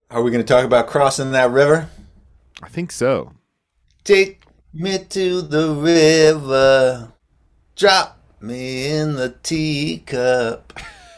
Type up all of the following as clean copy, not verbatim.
Are we going to talk about crossing that river? I think so. Take me to the river, drop me in the teacup.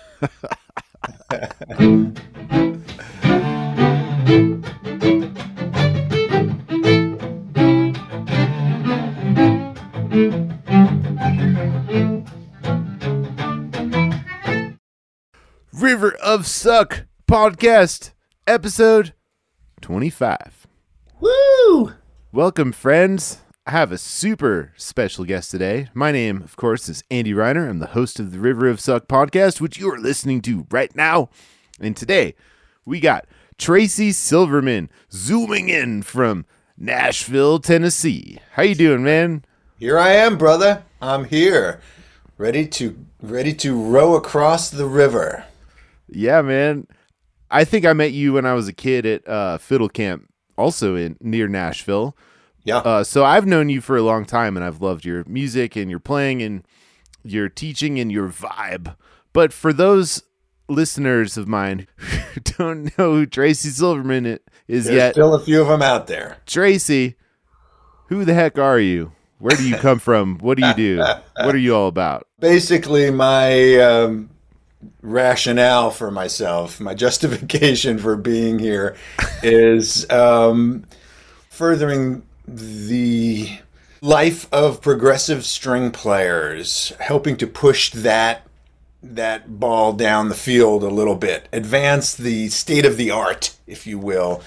River of Suck podcast, episode 25. Woo! Welcome, friends. I have a super special guest today. My name, of course, is Andy Reiner. I'm the host of the River of Suck podcast, which you are listening to right now. And today, we got Tracy Silverman zooming in from Nashville, Tennessee. How you doing, man? Here I am, brother. I'm here, ready to row across the river. Yeah, man. I think I met you when I was a kid at Fiddle Camp, also near Nashville. Yeah. So I've known you for a long time, and I've loved your music and your playing and your teaching and your vibe. But for those listeners of mine who don't know who Tracy Silverman is There's yet, still a few of them out there. Tracy, who the heck are you? Where do you come from? What do you do? What are you all about? Basically, my rationale for myself, my justification for being here is furthering the life of progressive string players, helping to push that ball down the field a little bit, advance the state of the art, if you will,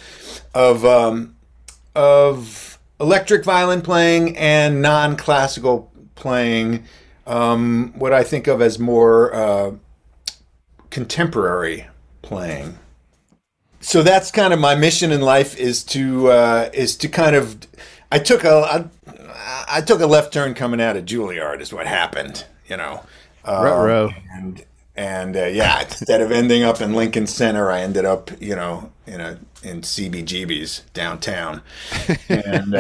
of electric violin playing and non-classical playing, what I think of as more contemporary playing. So that's kind of my mission in life is to kind of I took a left turn coming out of Juilliard is what happened, you know. Ruh-roh. Yeah, instead of ending up in Lincoln Center, I ended up, you know, in CBGB's downtown, and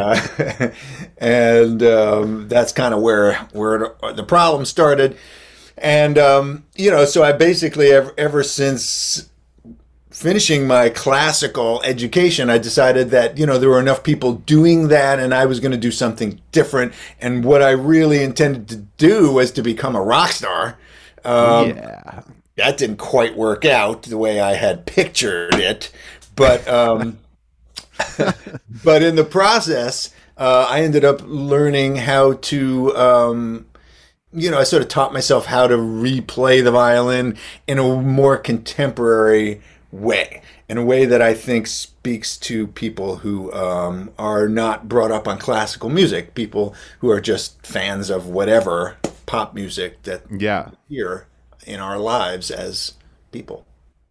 that's kind of where the problem started. And so I basically ever since finishing my classical education, I decided that, you know, there were enough people doing that and I was going to do something different. And what I really intended to do was to become a rock star. Yeah. That didn't quite work out the way I had pictured it. But but in the process, I ended up learning how to I sort of taught myself how to replay the violin in a more contemporary way, in a way that I think speaks to people who are not brought up on classical music, people who are just fans of whatever pop music that we hear in our lives as people.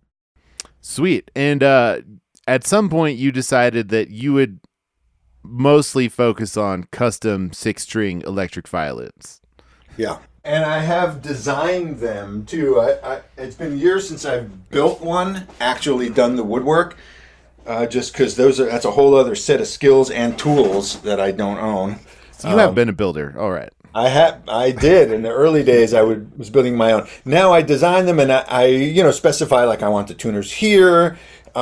Sweet. And at some point you decided that you would mostly focus on custom 6-string electric violins. Yeah. And I have designed them too. It's been years since I've built one, actually done the woodwork, just because that's a whole other set of skills and tools that I don't own. So you have been a builder. All right. I did. In the early days, I was building my own. Now I design them and I specify, like, I want the tuners here.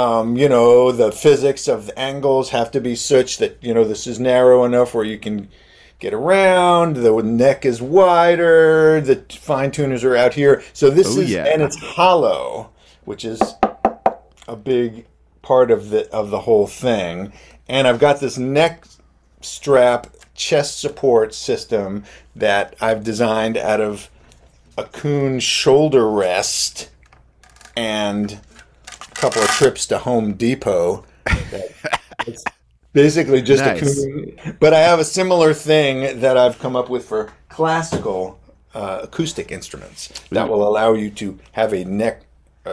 The physics of the angles have to be such that, this is narrow enough where you can get around, the neck is wider, the fine tuners are out here. So and it's hollow, which is a big part of the whole thing. And I've got this neck strap chest support system that I've designed out of a Kuhn shoulder rest and a couple of trips to Home Depot. It's basically just nice. A Kuhn, but I have a similar thing that I've come up with for classical acoustic instruments that will allow you to have a neck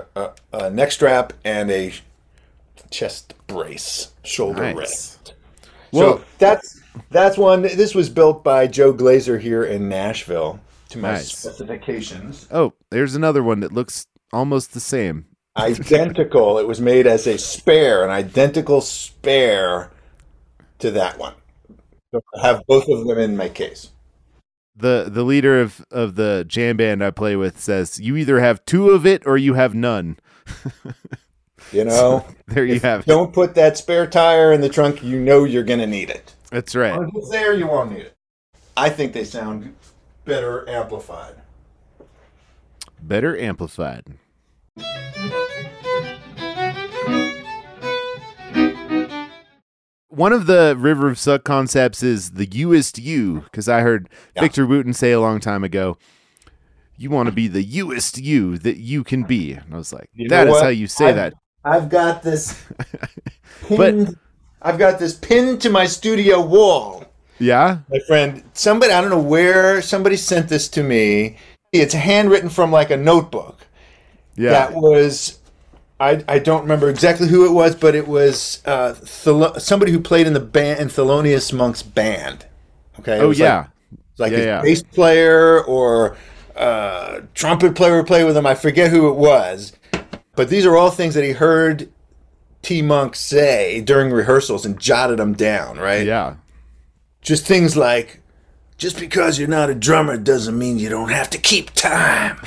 strap and a chest brace, shoulder rest. Well, so that's one. This was built by Joe Glazer here in Nashville to my specifications. Oh, there's another one that looks almost the same. Identical. It was made as a spare, an identical spare to that one. So I have both of them in my case. The leader of the jam band I play with says, you either have two of it or you have none. You know, There you have it. don't put that spare tire in the trunk. You know you're going to need it. That's right. If it's there, you won't need it. I think they sound better amplified. Better amplified. One of the River of Suck concepts is the youest you, because I heard Victor Wooten say a long time ago, you want to be the youest you that you can be. And I was like, that is how you say that. I've got this pinned, I've got this pinned to my studio wall. Yeah? My friend, somebody, I don't know where, somebody sent this to me. It's handwritten from like a notebook. Yeah. That was, I don't remember exactly who it was, but it was somebody who played in the band, in Thelonious Monk's band. Okay. Oh, yeah. Like a bass player or trumpet player who played with him. I forget who it was. But these are all things that he heard T. Monk say during rehearsals and jotted them down, right? Yeah. Just things like, just because you're not a drummer doesn't mean you don't have to keep time.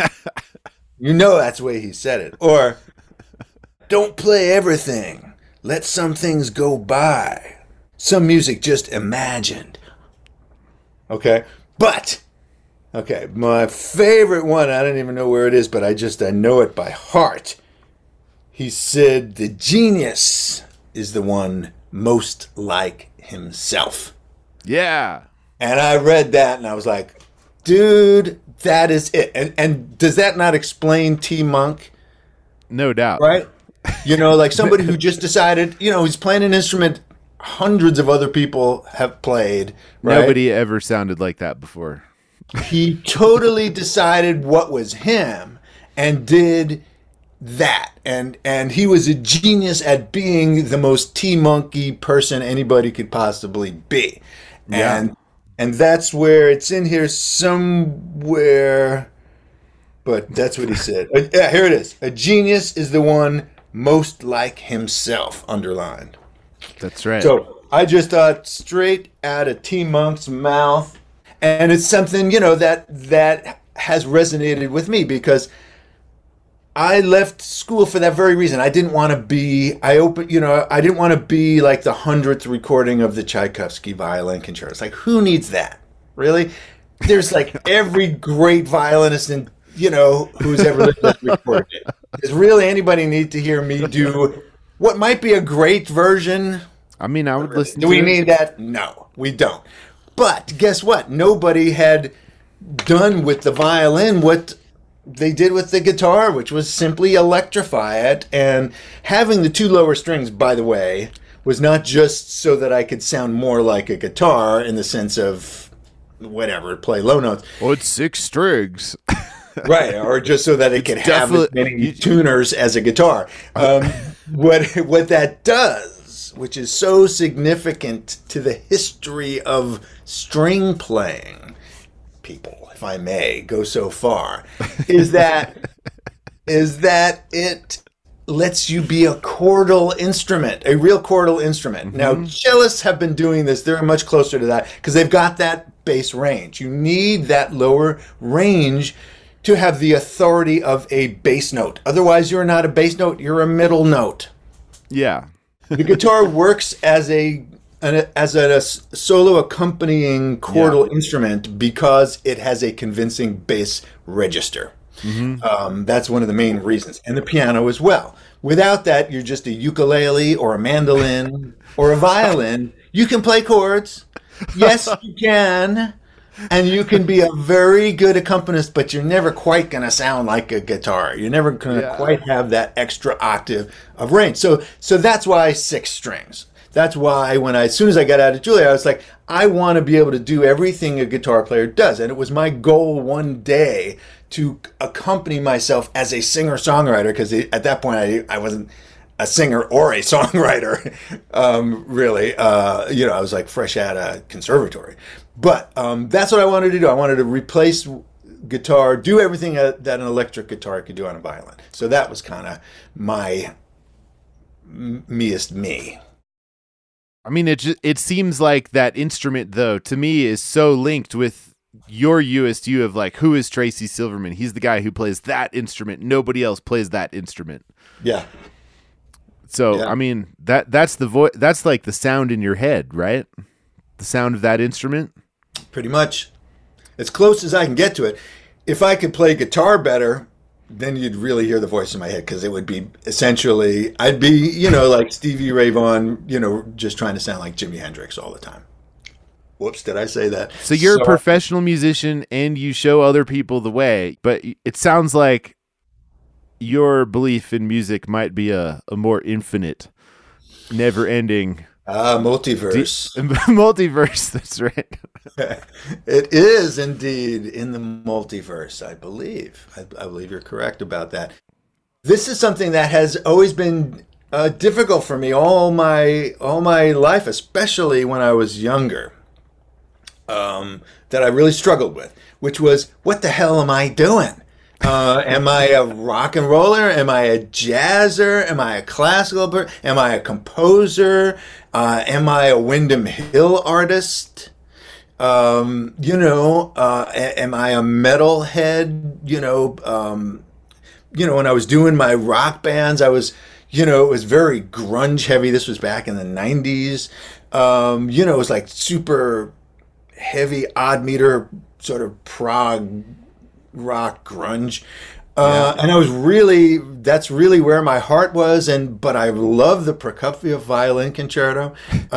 You know that's the way he said it. Or, don't play everything. Let some things go by. Some music just imagined. Okay? But, okay, my favorite one, I don't even know where it is, but I know it by heart. He said, the genius is the one most like himself. Yeah. And I read that and I was like, dude, that is it. And does that not explain T. Monk? No doubt. Right? You know, like somebody who just decided, you know, he's playing an instrument hundreds of other people have played. Right? Nobody ever sounded like that before. He totally decided what was him and did that. And he was a genius at being the most T-Monkey person anybody could possibly be. Yeah. And that's where it's in here somewhere. But that's what he said. Yeah, here it is. A genius is the one most like himself, underlined. That's right. So I just thought straight out of T. Monk's mouth. And it's something, you know, that has resonated with me because I left school for that very reason. I didn't want to be, I didn't want to be like the 100th recording of the Tchaikovsky violin concerto. It's like, who needs that? Really? There's like every great violinist in, you know, who's ever lived has recorded it. Does really anybody need to hear me do what might be a great version? I mean, I would listen Do to we it. need that? No, we don't. But guess what? Nobody had done with the violin what they did with the guitar, which was simply electrify it. And having the two lower strings, by the way, was not just so that I could sound more like a guitar in the sense of whatever, play low notes. Well, it's 6 strings. Right, or just so that it could have as many tuners as a guitar. What that does, which is so significant to the history of string playing, people, if I may go so far, is that it lets you be a chordal instrument, a real chordal instrument. Mm-hmm. Now, cellists have been doing this. They're much closer to that because they've got that bass range. You need that lower range to have the authority of a bass note. Otherwise, you're not a bass note, you're a middle note. Yeah. The guitar works as a solo accompanying chordal instrument because it has a convincing bass register. Mm-hmm. That's one of the main reasons. And the piano as well. Without that, you're just a ukulele or a mandolin or a violin. You can play chords. Yes, you can. And you can be a very good accompanist, but you're never quite going to sound like a guitar. You're never going to quite have that extra octave of range. So that's why 6 strings. That's why as soon as I got out of Juilliard, I was like, I want to be able to do everything a guitar player does. And it was my goal one day to accompany myself as a singer-songwriter, because at that point I wasn't a singer or a songwriter, really. I was like fresh out of conservatory. But that's what I wanted to do. I wanted to replace guitar, do everything that an electric guitar could do on a violin. So that was kind of my meest me. I mean, it seems like that instrument, though, to me is so linked with your USU of like, who is Tracy Silverman? He's the guy who plays that instrument. Nobody else plays that instrument. Yeah. So, Yeah. I mean, that's the voice. That's like the sound in your head, right? The sound of that instrument. Pretty much. As close as I can get to it. If I could play guitar better, then you'd really hear the voice in my head because it would be essentially, I'd be, like Stevie Ray Vaughan, just trying to sound like Jimi Hendrix all the time. Whoops, did I say that? So you're a professional musician and you show other people the way, but it sounds like your belief in music might be a more infinite, never-ending multiverse. multiverse. That's right. It is indeed in the multiverse, I believe. I believe you're correct about that. This is something that has always been difficult for me all my life, especially when I was younger. That I really struggled with, which was, what the hell am I doing? Am I a rock and roller? Am I a jazzer? Am I a classical person? Am I a composer? Am I a Wyndham Hill artist? Am I a metalhead? When I was doing my rock bands, I was, it was very grunge heavy. This was back in the 90s. It was like super heavy odd meter sort of prog rock grunge. And that's really where my heart was. But I love the Prokofiev violin concerto.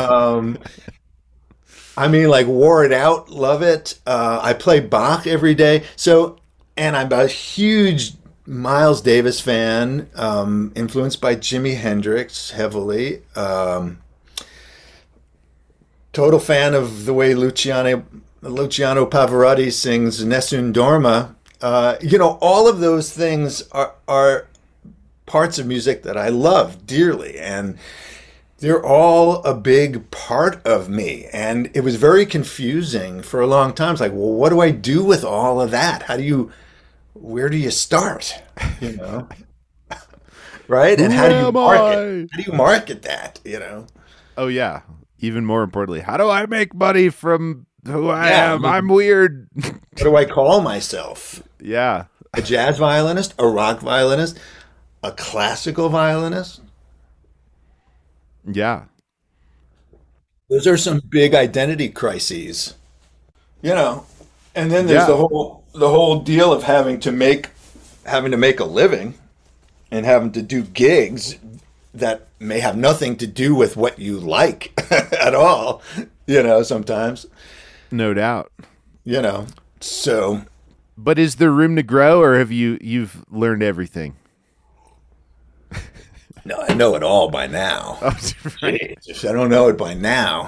Wore it out, love it. I play Bach every day. And I'm a huge Miles Davis fan, influenced by Jimi Hendrix heavily. Total fan of the way Luciano Pavarotti sings Nessun Dorma. All of those things are parts of music that I love dearly, and they're all a big part of me. And it was very confusing for a long time. It's like, well, what do I do with all of that? Where do you start? Right? And how do you market that? Oh yeah. Even more importantly, how do I make money from who I am? I'm weird. What do I call myself? Yeah. A jazz violinist, a rock violinist, a classical violinist? Yeah. Those are some big identity crises. And then there's the whole deal of having to make a living and having to do gigs that may have nothing to do with what you like at all, sometimes. No doubt. So. But is there room to grow, or have you've learned everything? No, I know it all by now. Oh, right. I don't know it by now.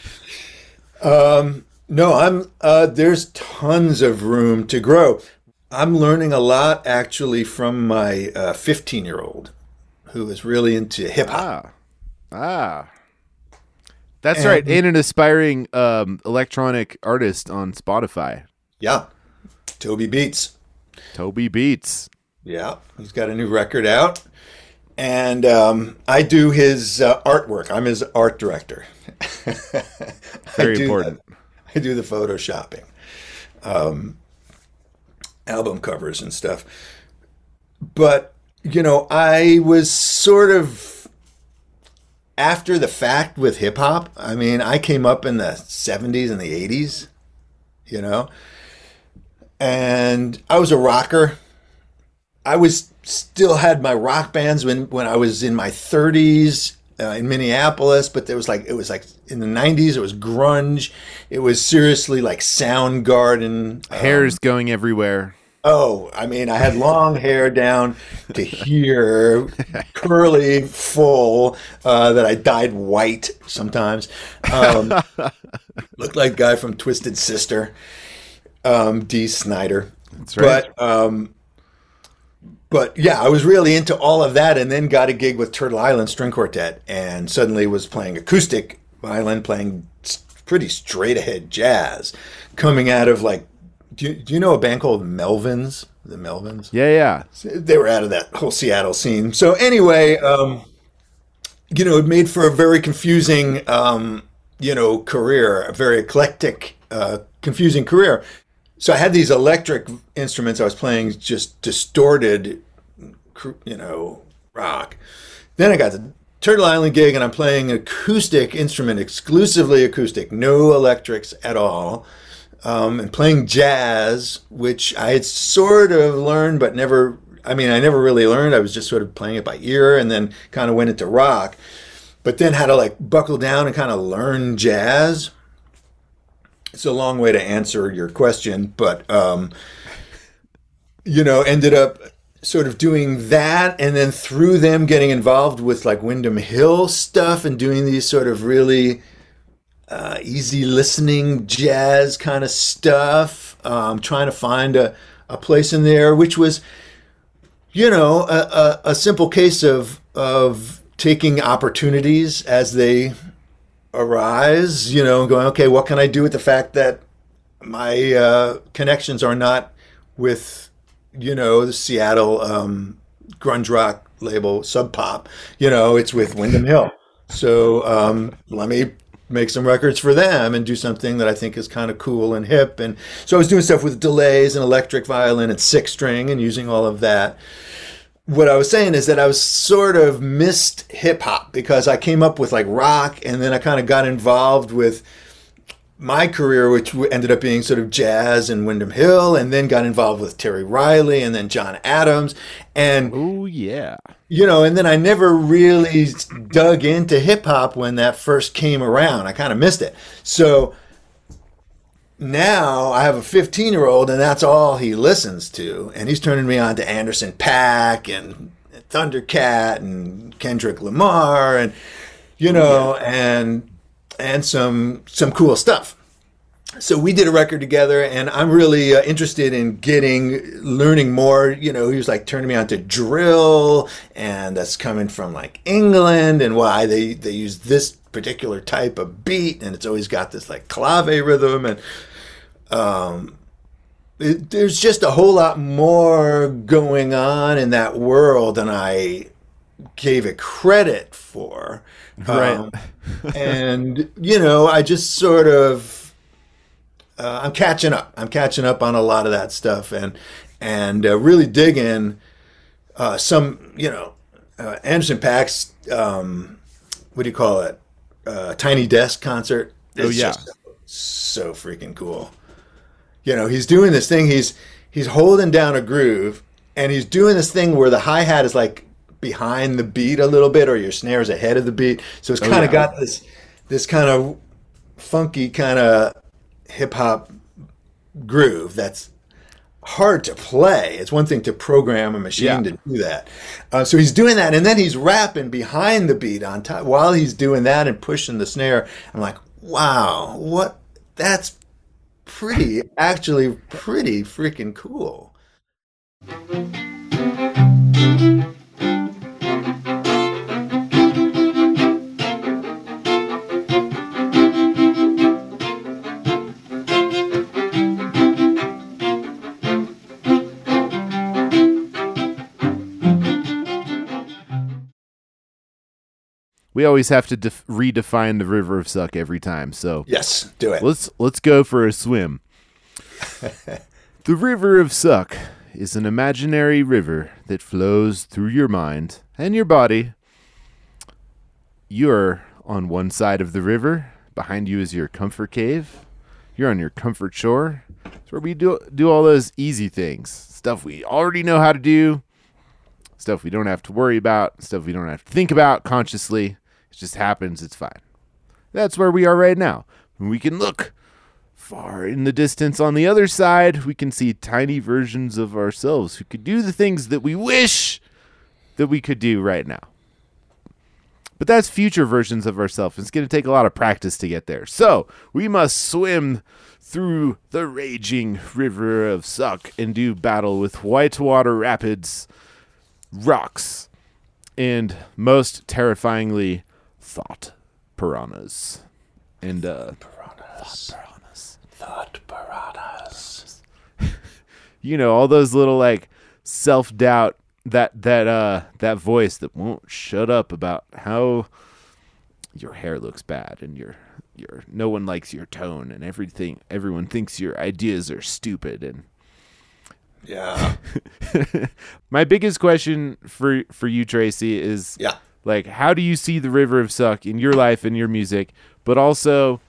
No, there's tons of room to grow. I'm learning a lot actually from my 15-year-old who is really into hip hop. That's right. And an aspiring electronic artist on Spotify. Yeah. Toby Beats. Yeah. He's got a new record out. And I do his artwork. I'm his art director. Very important. I do the photoshopping, album covers and stuff. But, I was sort of after the fact with hip hop. I came up in the 70s and the 80s, and I was a rocker. I still had my rock bands when I was in my 30s in Minneapolis, but it was like in the 90s it was grunge. It was seriously like Soundgarden. Hair's going everywhere. Oh, I had long hair down to here, curly, full, that I dyed white sometimes. Looked like a guy from Twisted Sister, Dee Snider. That's right. But yeah, I was really into all of that, and then got a gig with Turtle Island String Quartet, and suddenly was playing acoustic violin, playing pretty straight ahead jazz, coming out of like, do you know a band called Melvins? The Melvins? Yeah. They were out of that whole Seattle scene. So anyway, it made for a very confusing, career, a very eclectic, confusing career. So I had these electric instruments. I was playing just distorted, rock. Then I got Turtle Island gig, and I'm playing acoustic instrument, exclusively acoustic, no electrics at all, and playing jazz, which I had sort of learned, but never. I mean, I never really learned. I was just sort of playing it by ear, and then kind of went into rock, but then had to like buckle down and kind of learn jazz. It's a long way to answer your question, but ended up sort of doing that, and then through them getting involved with like Windham Hill stuff and doing these sort of really easy listening jazz kind of stuff, trying to find a place in there, which was, a simple case of taking opportunities as they arise, going, okay, what can I do with the fact that my connections are not with the Seattle grunge rock label Sub Pop, it's with Windham Hill. So let me make some records for them and do something that I think is kind of cool and hip. And so I was doing stuff with delays and electric violin and six string and using all of that. What I was saying is that I was sort of missed hip hop because I came up with like rock, and then I kind of got involved with my career, which ended up being sort of jazz and Windham Hill, and then got involved with Terry Riley and then John Adams. And, oh, yeah. And then I never really dug into hip hop when that first came around. I kind of missed it. So now I have a 15-year-old, and that's all he listens to. And he's turning me on to Anderson .Paak and Thundercat and Kendrick Lamar and, and some cool stuff. So we did a record together, and I'm really interested in learning more. He was like turning me on to drill, and that's coming from like England, and why they use this particular type of beat, and it's always got this like clave rhythm, and there's just a whole lot more going on in that world than I gave it credit for. Right. And, I just sort of, I'm catching up. I'm catching up on a lot of that stuff, and really digging some, Anderson .Paak's, what do you call it? Tiny Desk concert. It's just so freaking cool. He's doing this thing. He's holding down a groove, and he's doing this thing where the hi-hat is like behind the beat a little bit, or your snare is ahead of the beat. So it's kind of got this kind of funky kind of hip hop groove that's hard to play. It's one thing to program a machine to do that. So he's doing that, and then he's rapping behind the beat on top while he's doing that and pushing the snare. I'm like, wow, that's actually pretty freaking cool. We always have to redefine the River of Suck every time. So yes, do it. Let's go for a swim. The River of Suck is an imaginary river that flows through your mind and your body. You're on one side of the river. Behind you is your comfort cave. You're on your comfort shore. It's where we do all those easy things. Stuff we already know how to do. Stuff we don't have to worry about. Stuff we don't have to think about consciously. It just happens. It's fine. That's where we are right now. We can look far in the distance on the other side. We can see tiny versions of ourselves who could do the things that we wish that we could do right now. But that's future versions of ourselves. It's going to take a lot of practice to get there. So we must swim through the raging River of Suck and do battle with whitewater rapids, rocks, and most terrifyingly, thought piranhas. And thought piranhas. All those little like self-doubt, that voice that won't shut up about how your hair looks bad and your no one likes your tone and everyone thinks your ideas are stupid. And yeah. My biggest question for you, Tracy, is Like, how do you see the River of Suck in your life and your music, but also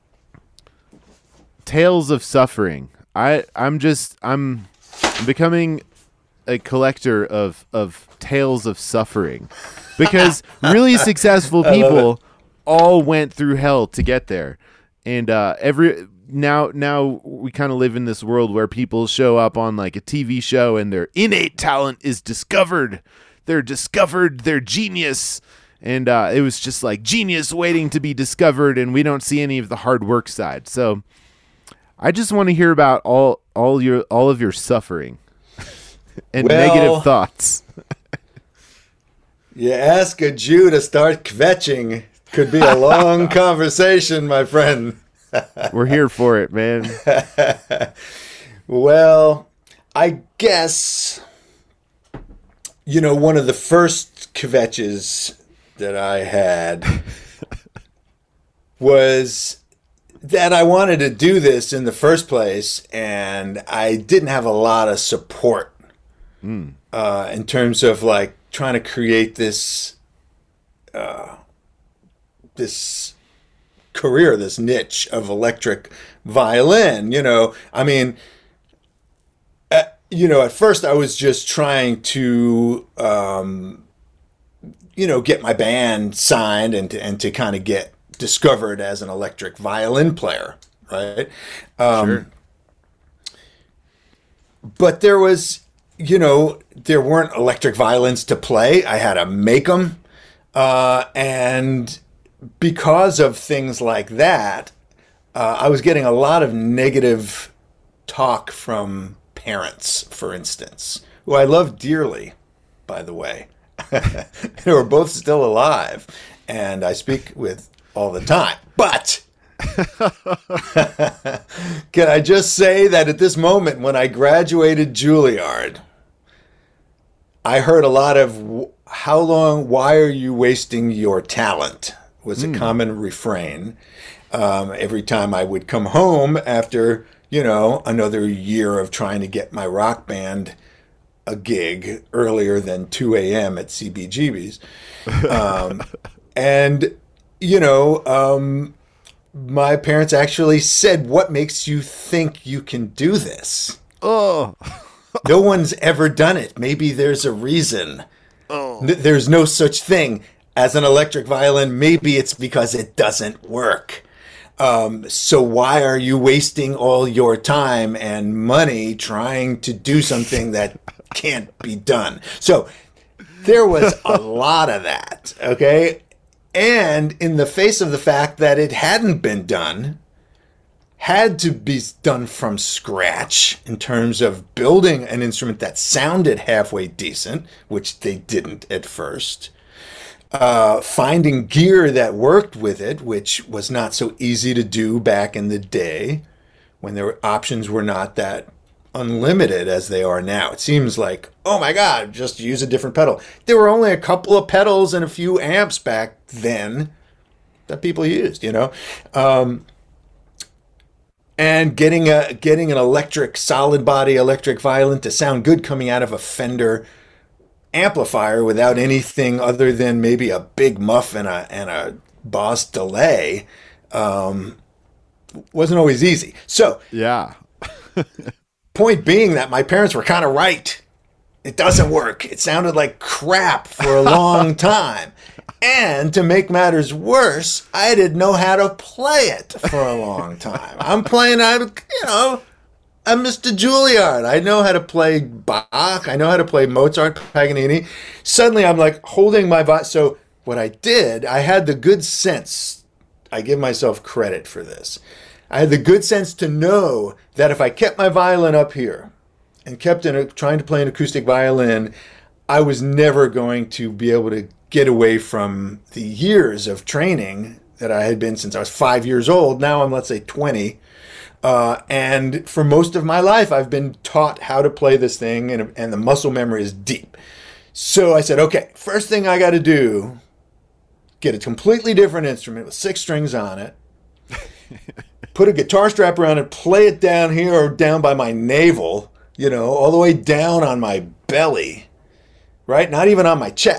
tales of suffering? I'm becoming a collector of tales of suffering, because really successful people all went through hell to get there. And now we kind of live in this world where people show up on like a TV show and their innate talent is discovered. They're discovered, their genius. And it was just like genius waiting to be discovered, and we don't see any of the hard work side. So I just want to hear about all of your suffering and negative thoughts. You ask a Jew to start kvetching. Could be a long conversation, my friend. We're here for it, man. Well, I guess, one of the first kvetches that I had was that I wanted to do this in the first place, and I didn't have a lot of support in terms of like trying to create this this career, this niche of electric violin. I mean, at first I was just trying to get my band signed and to kind of get discovered as an electric violin player, right? Sure. But there weren't electric violins to play. I had to make them. And because of things like that, I was getting a lot of negative talk from parents, for instance, who I love dearly, by the way. Who are both still alive, and I speak with all the time. But can I just say that at this moment, when I graduated Juilliard, I heard a lot of why are you wasting your talent was a common refrain. Every time I would come home after, another year of trying to get my rock band a gig earlier than 2 a.m. at CBGB's. My parents actually said, "What makes you think you can do this? Oh, no one's ever done it. Maybe there's a reason. Oh. There's no such thing as an electric violin. Maybe it's because it doesn't work. So why are you wasting all your time and money trying to do something that can't be done?" So there was a lot of that, okay? And in the face of the fact that it hadn't been done, had to be done from scratch in terms of building an instrument that sounded halfway decent, which they didn't at first, finding gear that worked with it, which was not so easy to do back in the day when options were not that unlimited as they are now. It seems like, oh my God, just use a different pedal. There were only a couple of pedals and a few amps back then that people used, and getting an electric, solid body electric violin to sound good coming out of a Fender amplifier without anything other than maybe a big muff and a Boss delay wasn't always easy. So yeah. Point being that my parents were kind of right. It doesn't work. It sounded like crap for a long time. And to make matters worse, I didn't know how to play it for a long time. I'm Mr. Juilliard. I know how to play Bach. I know how to play Mozart, Paganini. Suddenly I'm like holding my voice. So what I did, I had the good sense. I give myself credit for this. I had the good sense to know that if I kept my violin up here and kept trying to play an acoustic violin, I was never going to be able to get away from the years of training that I had been since I was 5 years old. Now I'm, let's say, 20. And for most of my life, I've been taught how to play this thing, and the muscle memory is deep. So I said, okay, first thing I got to do, get a completely different instrument with 6 strings on it, put a guitar strap around it, play it down here or down by my navel, all the way down on my belly, right? Not even on my chest.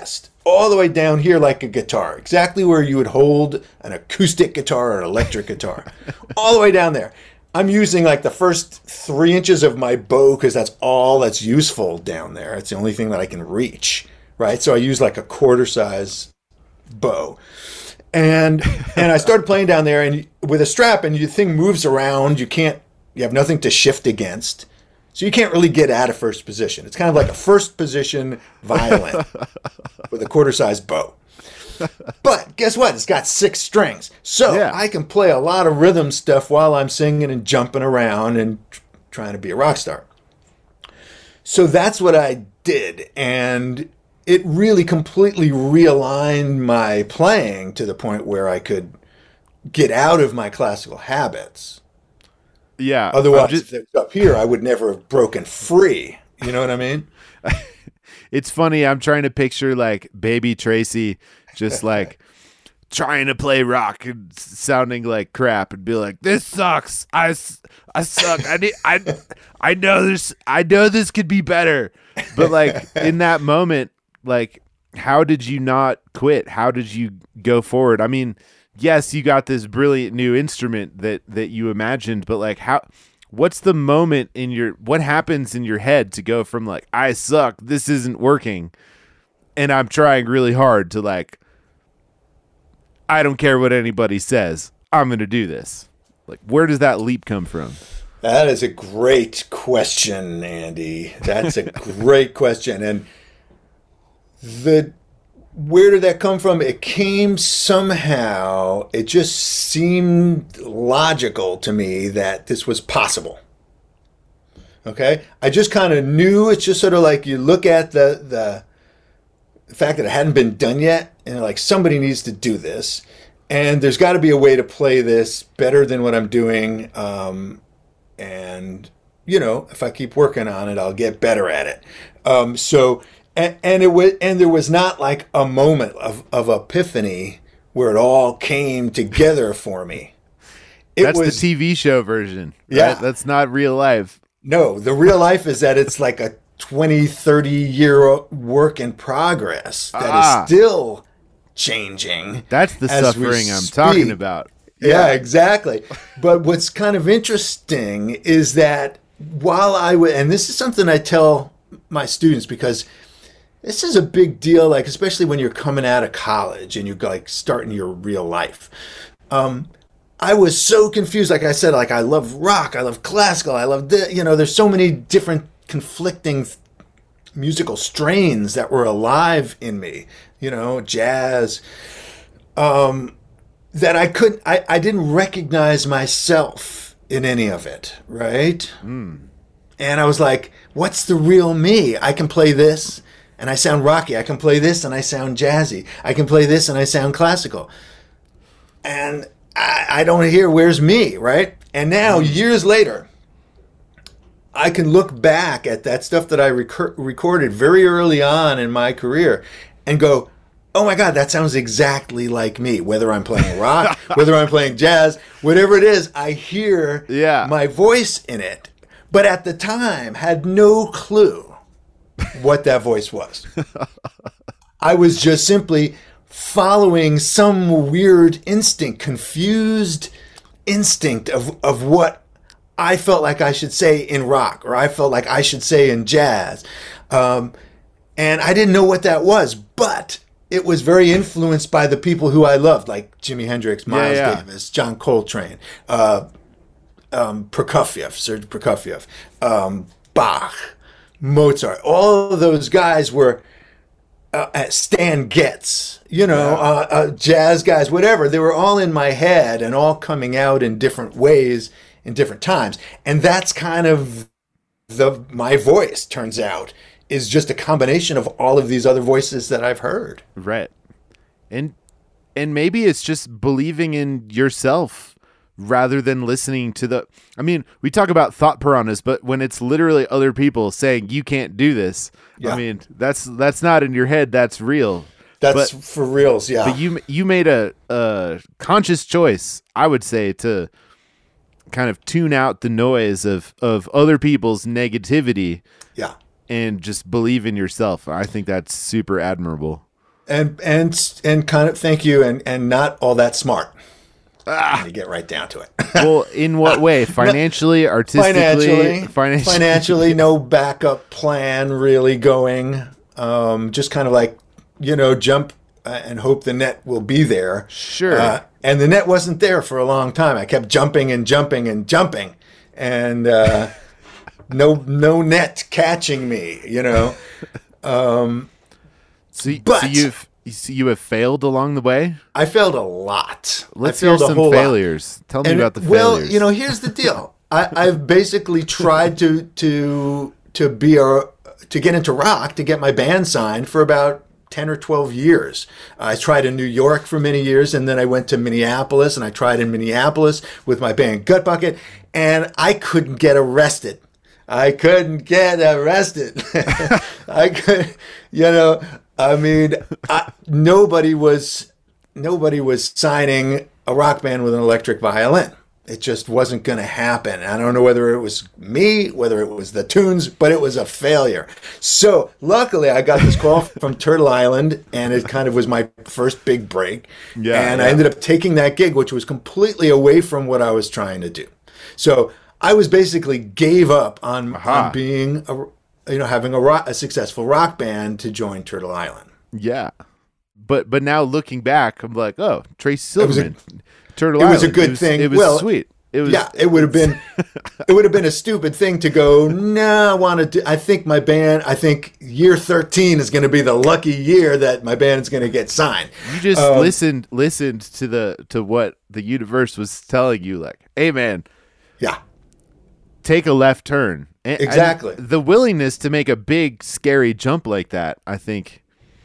all the way down here like a guitar, exactly where you would hold an acoustic guitar or an electric guitar, all the way down there. I'm using like the first 3 inches of my bow because that's all that's useful down there. It's the only thing that I can reach, right? So I use like a quarter size bow. And I started playing down there and with a strap, and the thing moves around. You have nothing to shift against. So you can't really get out of first position. It's kind of like a first position violin with a quarter size bow. But guess what? It's got 6 strings. So I can play a lot of rhythm stuff while I'm singing and jumping around and trying to be a rock star. So that's what I did. And it really completely realigned my playing to the point where I could get out of my classical habits. Yeah. Otherwise, if it was up here, I would never have broken free. You know what I mean? It's funny. I'm trying to picture like baby Tracy just like trying to play rock and sounding like crap and be like, this sucks. I suck. I know this could be better. But like in that moment, like, how did you not quit? How did you go forward? I mean, yes, you got this brilliant new instrument that you imagined, but like what's the moment what happens in your head to go from like, I suck, this isn't working, and I'm trying really hard to like, I don't care what anybody says, I'm going to do this. Like, where does that leap come from? That is a great question, Andy. That's a great question. And where did that come from? It came somehow. It just seemed logical to me that this was possible. Okay? I just kind of knew. It's just sort of like you look at the fact that it hadn't been done yet, and like, somebody needs to do this. And there's got to be a way to play this better than what I'm doing. And, you know, if I keep working on it, I'll get better at it. And there was not like a moment of epiphany where it all came together for me. That's the TV show version. Right? Yeah. That's not real life. No, the real life is that it's like a 20, 30-year work in progress that is still changing. That's the suffering I'm talking about. Yeah, exactly. But what's kind of interesting is that while and this is something I tell my students, because this is a big deal, like especially when you're coming out of college and you're like starting your real life. I was so confused. Like I said, like I love rock, I love classical, I love there's so many different conflicting musical strains that were alive in me. Jazz. That I didn't recognize myself in any of it, right? And I was like, what's the real me? I can play this and I sound rocky. I can play this and I sound jazzy. I can play this and I sound classical. And I don't hear where's me, right? And now, years later, I can look back at that stuff that I recorded very early on in my career and go, oh my God, that sounds exactly like me. Whether I'm playing rock, whether I'm playing jazz, whatever it is, I hear my voice in it. But at the time, had no clue what that voice was. I was just simply following some weird instinct, confused instinct of what I felt like I should say in rock, or I felt like I should say in jazz. And I didn't know what that was, but it was very influenced by the people who I loved, like Jimi Hendrix, Miles Davis, John Coltrane, Prokofiev, Serge Prokofiev, Bach, Mozart. All of those guys were Stan Getz, jazz guys, whatever. They were all in my head and all coming out in different ways in different times. And that's kind of my voice, turns out, is just a combination of all of these other voices that I've heard. Right. And maybe it's just believing in yourself rather than listening to we talk about thought piranhas, but when it's literally other people saying you can't do this, that's not in your head, that's real. That's for reals, yeah. But you made a conscious choice, I would say, to kind of tune out the noise of other people's negativity. Yeah. And just believe in yourself. I think that's super admirable. and kind of thank you, and not all that smart. To get right down to it. Well, in what way? Financially, artistically, financially, no backup plan really going. Just kind of like, jump and hope the net will be there. Sure. And the net wasn't there for a long time. I kept jumping and jumping and jumping, and no net catching me. So you have failed along the way? I failed a lot. Let's hear some failures. Tell me about the failures. Well, here's the deal. I've basically tried to get into rock, to get my band signed for about 10 or 12 years. I tried in New York for many years, and then I went to Minneapolis, and I tried in Minneapolis with my band Gut Bucket, and I couldn't get arrested. I could, nobody was signing a rock band with an electric violin. It just wasn't going to happen. I don't know whether it was me, whether it was the tunes, but it was a failure. So luckily I got this call from Turtle Island, and it kind of was my first big break. I ended up taking that gig, which was completely away from what I was trying to do. So I was basically gave up on being having a successful rock band to join Turtle Island. Yeah. But now looking back, I'm like, oh, Tracy Silverman. Turtle Island. It was a good thing. It was sweet. It would have been a stupid thing to go, no, I think year 13 is going to be the lucky year that my band is going to get signed. You just listened to what the universe was telling you, like, hey man, take a left turn. Exactly. The willingness to make a big scary jump like that, I think.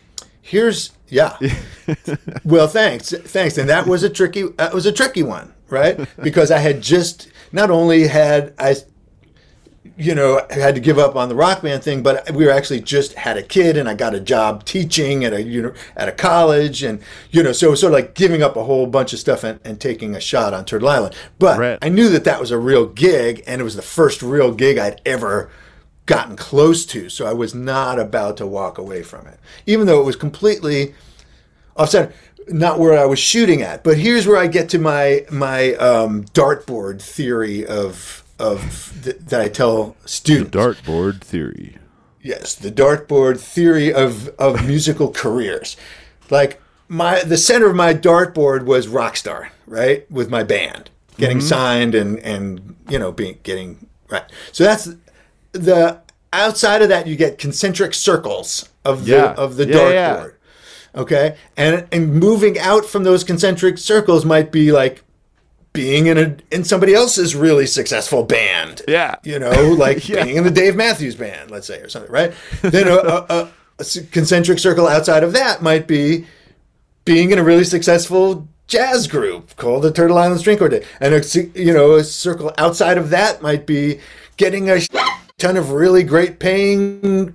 Well, thanks. And that was a tricky one, right? Because I had just, not only had I, had to give up on the rock band thing, but we were actually just had a kid, and I got a job teaching at a college, and, so sort of like giving up a whole bunch of stuff and taking a shot on Turtle Island. But I knew that was a real gig, and it was the first real gig I'd ever gotten close to, so I was not about to walk away from it, even though it was completely offset, not where I was shooting at. But here's where I get to my dartboard theory that I tell students. The dartboard theory. Yes, the dartboard theory of musical careers. Like the center of my dartboard was Rockstar, right, with my band getting signed and getting right. So that's the outside of that, you get concentric circles of the dartboard. Okay, and moving out from those concentric circles might be like being in somebody else's really successful band. Yeah, like being in the Dave Matthews Band, let's say, or something, right? Then a concentric circle outside of that might be being in a really successful jazz group called the Turtle Island String Quartet, and a circle outside of that might be getting a ton of really great paying,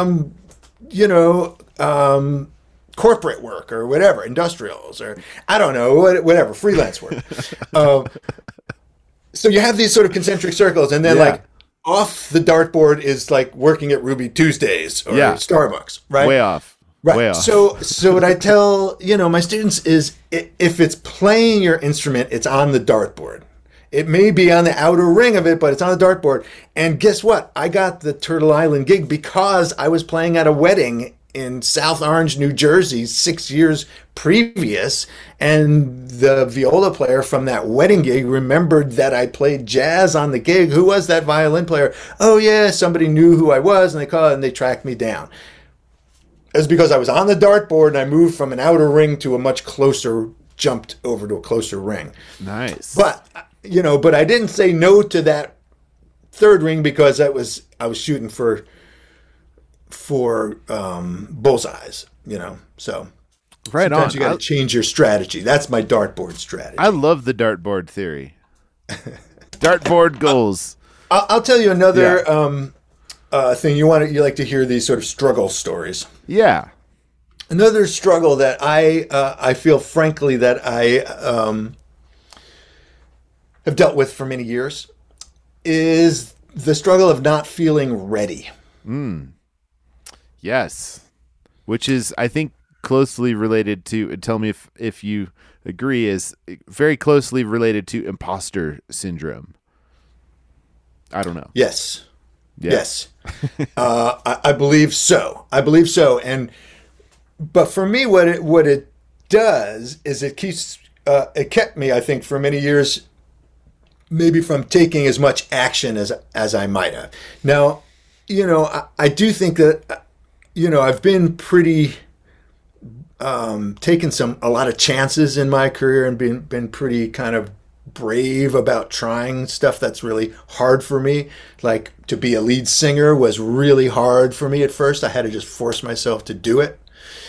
corporate work or whatever, industrials, or I don't know, whatever, freelance work. So you have these sort of concentric circles, and then like off the dartboard is like working at Ruby Tuesdays or Starbucks, right? Way off. Right. Way off. So what I tell, my students is if it's playing your instrument, it's on the dartboard. It may be on the outer ring of it, but it's on the dartboard. And guess what? I got the Turtle Island gig because I was playing at a wedding in South Orange, New Jersey, 6 years previous. And the viola player from that wedding gig remembered that I played jazz on the gig. Who was that violin player? Oh, yeah, somebody knew who I was, and they called and they tracked me down. It was because I was on the dartboard, and I moved from an outer ring to a much closer, jumped over to a closer ring. Nice. But I didn't say no to that third ring because I was shooting for bullseyes, So right sometimes you got to change your strategy. That's my dartboard strategy. I love the dartboard theory. Dartboard goals. I'll tell you another thing. You like to hear these sort of struggle stories. Yeah. Another struggle that I feel frankly that I have dealt with for many years is the struggle of not feeling ready. Yes. Which is, I think, closely related to, and tell me if you agree, is very closely related to imposter syndrome. I don't know. Yes. Yeah. Yes. I believe so. But for me, what it does is it kept me, I think, for many years, maybe from taking as much action as I might have. Now, I do think that, I've been pretty, taken a lot of chances in my career and been pretty kind of brave about trying stuff that's really hard for me. Like, to be a lead singer was really hard for me at first. I had to just force myself to do it.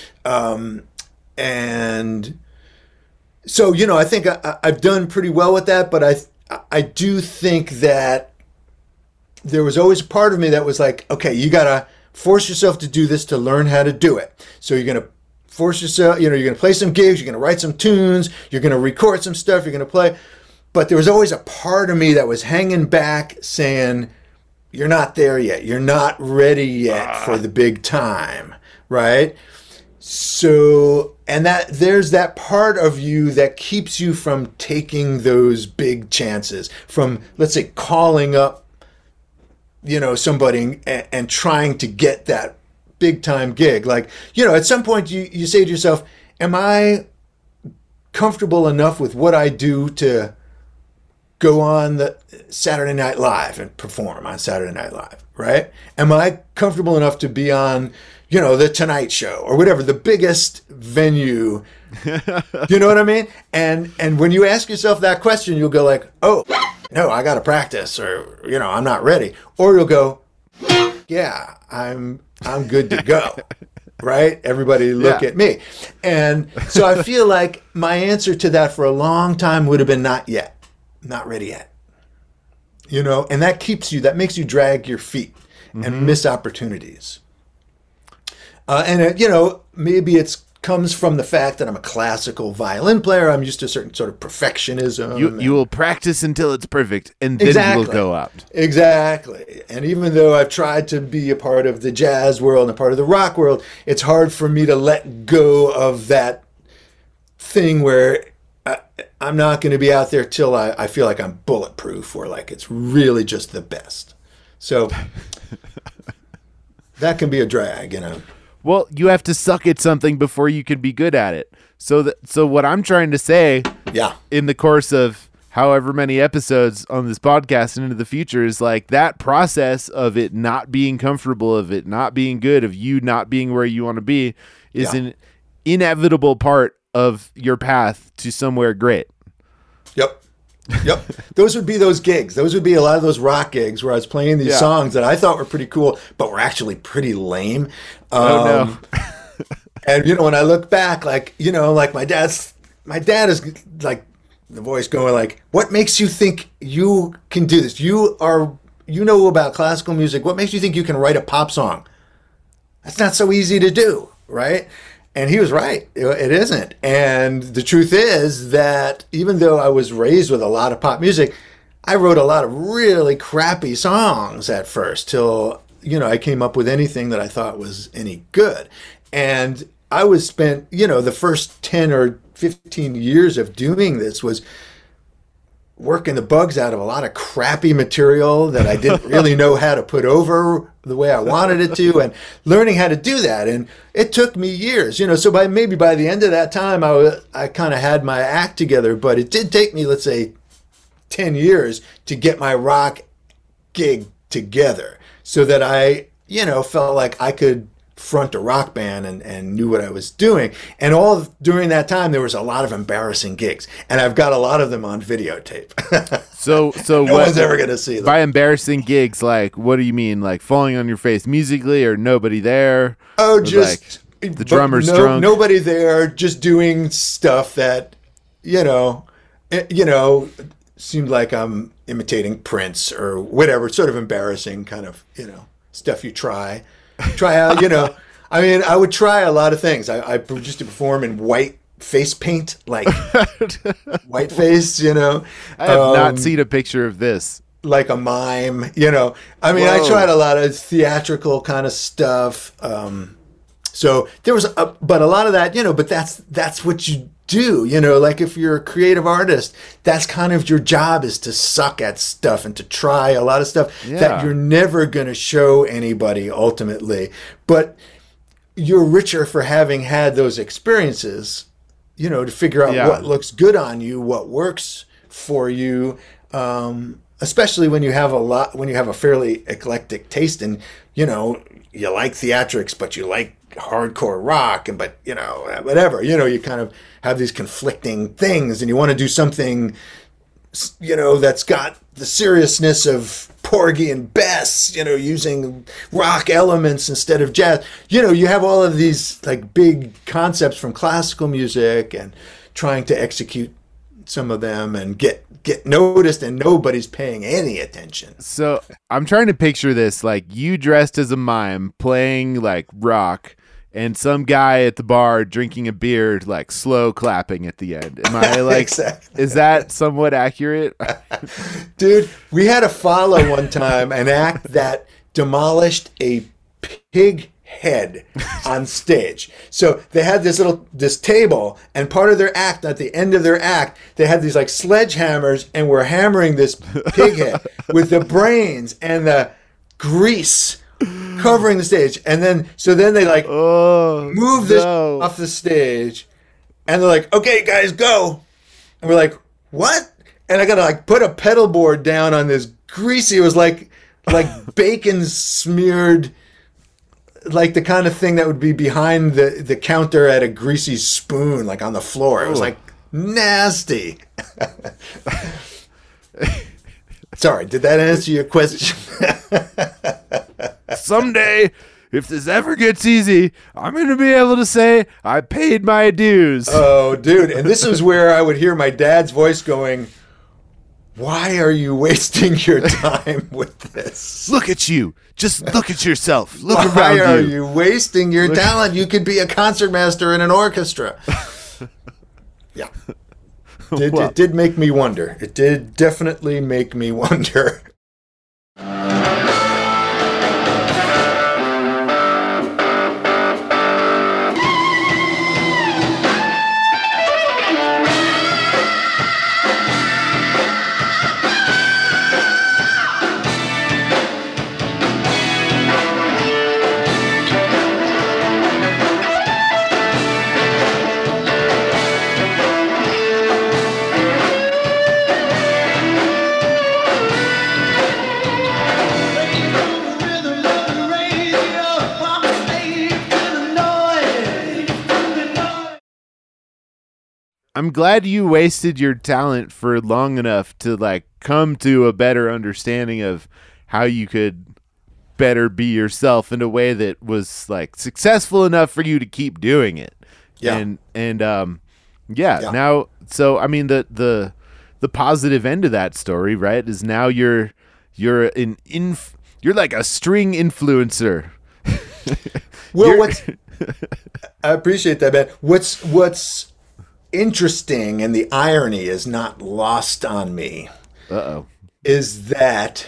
And so, I think I've done pretty well with that, but I do think that there was always a part of me that was like, okay, you got to force yourself to do this to learn how to do it. So you're going to force yourself, you're going to play some gigs, you're going to write some tunes, you're going to record some stuff, you're going to play. But there was always a part of me that was hanging back saying, you're not there yet. You're not ready yet for the big time, right? So, and there's that part of you that keeps you from taking those big chances, from, let's say, calling up, somebody and trying to get that big time gig. Like, at some point you say to yourself, am I comfortable enough with what I do to go on the Saturday Night Live and perform on Saturday Night Live, right? Am I comfortable enough to be on, the Tonight Show or whatever, the biggest venue? You know what I mean? And when you ask yourself that question, you'll go like, oh, no, I got to practice, or, I'm not ready. Or you'll go, yeah, I'm good to go. Right? Everybody look at me. And so I feel like my answer to that for a long time would have been not yet. Not ready yet. And that makes you drag your feet and miss opportunities. Maybe it comes from the fact that I'm a classical violin player. I'm used to a certain sort of perfectionism. You will practice until it's perfect, and then you will go out. Exactly. And even though I've tried to be a part of the jazz world and a part of the rock world, it's hard for me to let go of that thing where I'm not going to be out there till I feel like I'm bulletproof, or like it's really just the best. So that can be a drag, Well, you have to suck at something before you can be good at it. So what I'm trying to say, in the course of however many episodes on this podcast and into the future, is like that process of it not being comfortable, of it not being good, of you not being where you want to be, is an inevitable part of your path to somewhere great. Yep. Those would be those gigs. Those would be a lot of those rock gigs where I was playing these songs that I thought were pretty cool, but were actually pretty lame. No. And, when I look back, like my dad is like the voice going like, what makes you think you can do this? You know about classical music. What makes you think you can write a pop song? That's not so easy to do, right? And he was right. It isn't. And the truth is that even though I was raised with a lot of pop music, I wrote a lot of really crappy songs at first till, I came up with anything that I thought was any good. And I was spent, the first 10 or 15 years of doing this was working the bugs out of a lot of crappy material that I didn't really know how to put over the way I wanted it to, and learning how to do that. And it took me years, so by the end of that time, I kind of had my act together, but it did take me, let's say, 10 years to get my rock gig together so that I, felt like I could front a rock band and knew what I was doing. And all during that time, there was a lot of embarrassing gigs, and I've got a lot of them on videotape. So no one's ever going to see them. By embarrassing gigs, like, what do you mean? Like falling on your face musically, or nobody there? Oh, just like the drummer's drunk. Nobody there, just doing stuff that, seemed like I'm imitating Prince or whatever, sort of embarrassing kind of, stuff you try out, I mean, I would try a lot of things. I used to perform in white face paint, like white face, I have not seen a picture of this. Like a mime, I mean, Whoa. I tried a lot of theatrical kind of stuff. So there was, but a lot of that, but that's what you do, like if you're a creative artist, that's kind of your job, is to suck at stuff and to try a lot of stuff that you're never going to show anybody ultimately. But you're richer for having had those experiences, to figure out what looks good on you, what works for you. Especially when you have a fairly eclectic taste, and you like theatrics, but you like hardcore rock, and whatever, you kind of have these conflicting things, and you want to do something, that's got the seriousness of Porgy and Bess, using rock elements instead of jazz. You have all of these like big concepts from classical music, and trying to execute some of them and get noticed, and nobody's paying any attention. So I'm trying to picture this, like you dressed as a mime playing like rock, and some guy at the bar drinking a beer, like slow clapping at the end. Am I like, exactly. Is that somewhat accurate? Dude, we had to follow one time an act that demolished a pig head on stage. So they had this table, and part of their act, at the end of their act, they had these like sledgehammers, and were hammering this pig head with the brains and the grease covering the stage. And then they like move this off the stage, and they're like, okay guys, go. And we're like, what? And I gotta like put a pedal board down on this greasy, it was like bacon smeared, like the kind of thing that would be behind the counter at a Greasy Spoon, like on the floor. It was like nasty. Sorry, did that answer your question? Someday, if this ever gets easy, I'm going to be able to say I paid my dues. Oh, dude. And this is where I would hear my dad's voice going, why are you wasting your time with this? Look at you. Just look at yourself. Look around you. Why are you wasting your talent? You could be a concertmaster in an orchestra. Yeah. It did make me wonder. It did definitely make me wonder. I'm glad you wasted your talent for long enough to like come to a better understanding of how you could better be yourself in a way that was like successful enough for you to keep doing it. Yeah. Now, so I mean the positive end of that story, right, is now you're like a string influencer. Well, I appreciate that, man. What's interesting, and the irony is not lost on me, is that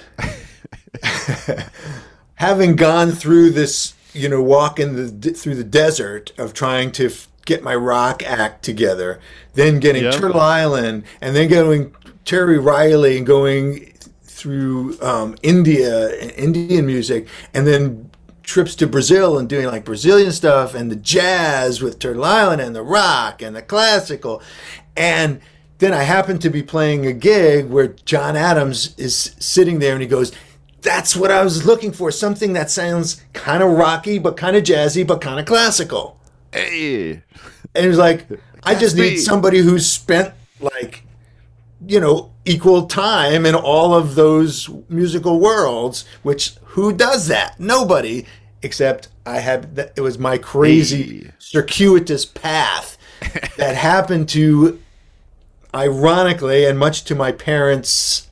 having gone through this, walk through the desert of trying to get my rock act together, then getting Turtle Island, and then going Terry Riley, and going through Indian music, and then trips to Brazil and doing like Brazilian stuff, and the jazz with Turtle Island, and the rock and the classical. And then I happened to be playing a gig where John Adams is sitting there, and he goes, that's what I was looking for, something that sounds kind of rocky but kind of jazzy but kind of classical. Hey. And he was like, I just need somebody who's spent like, equal time in all of those musical worlds, which who does that? Nobody, except it was my crazy circuitous path that happened to, ironically, and much to my parents'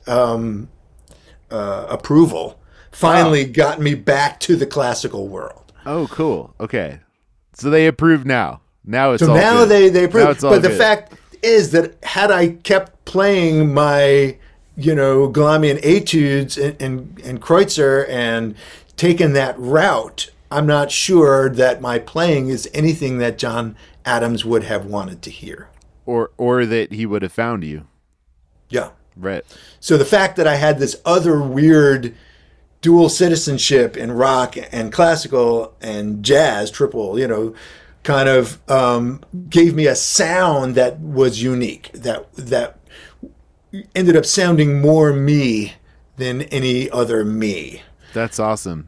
approval, finally got me back to the classical world. Oh, cool. Okay. So they approve now. Now it's so all now good. They approve. But the fact is that had I kept playing my, Galamian etudes and Kreutzer and taken that route, I'm not sure that my playing is anything that John Adams would have wanted to hear. Or that he would have found you. Yeah. Right. So the fact that I had this other weird dual citizenship in rock and classical and jazz, triple, kind of gave me a sound that was unique, that ended up sounding more me than any other me. That's awesome.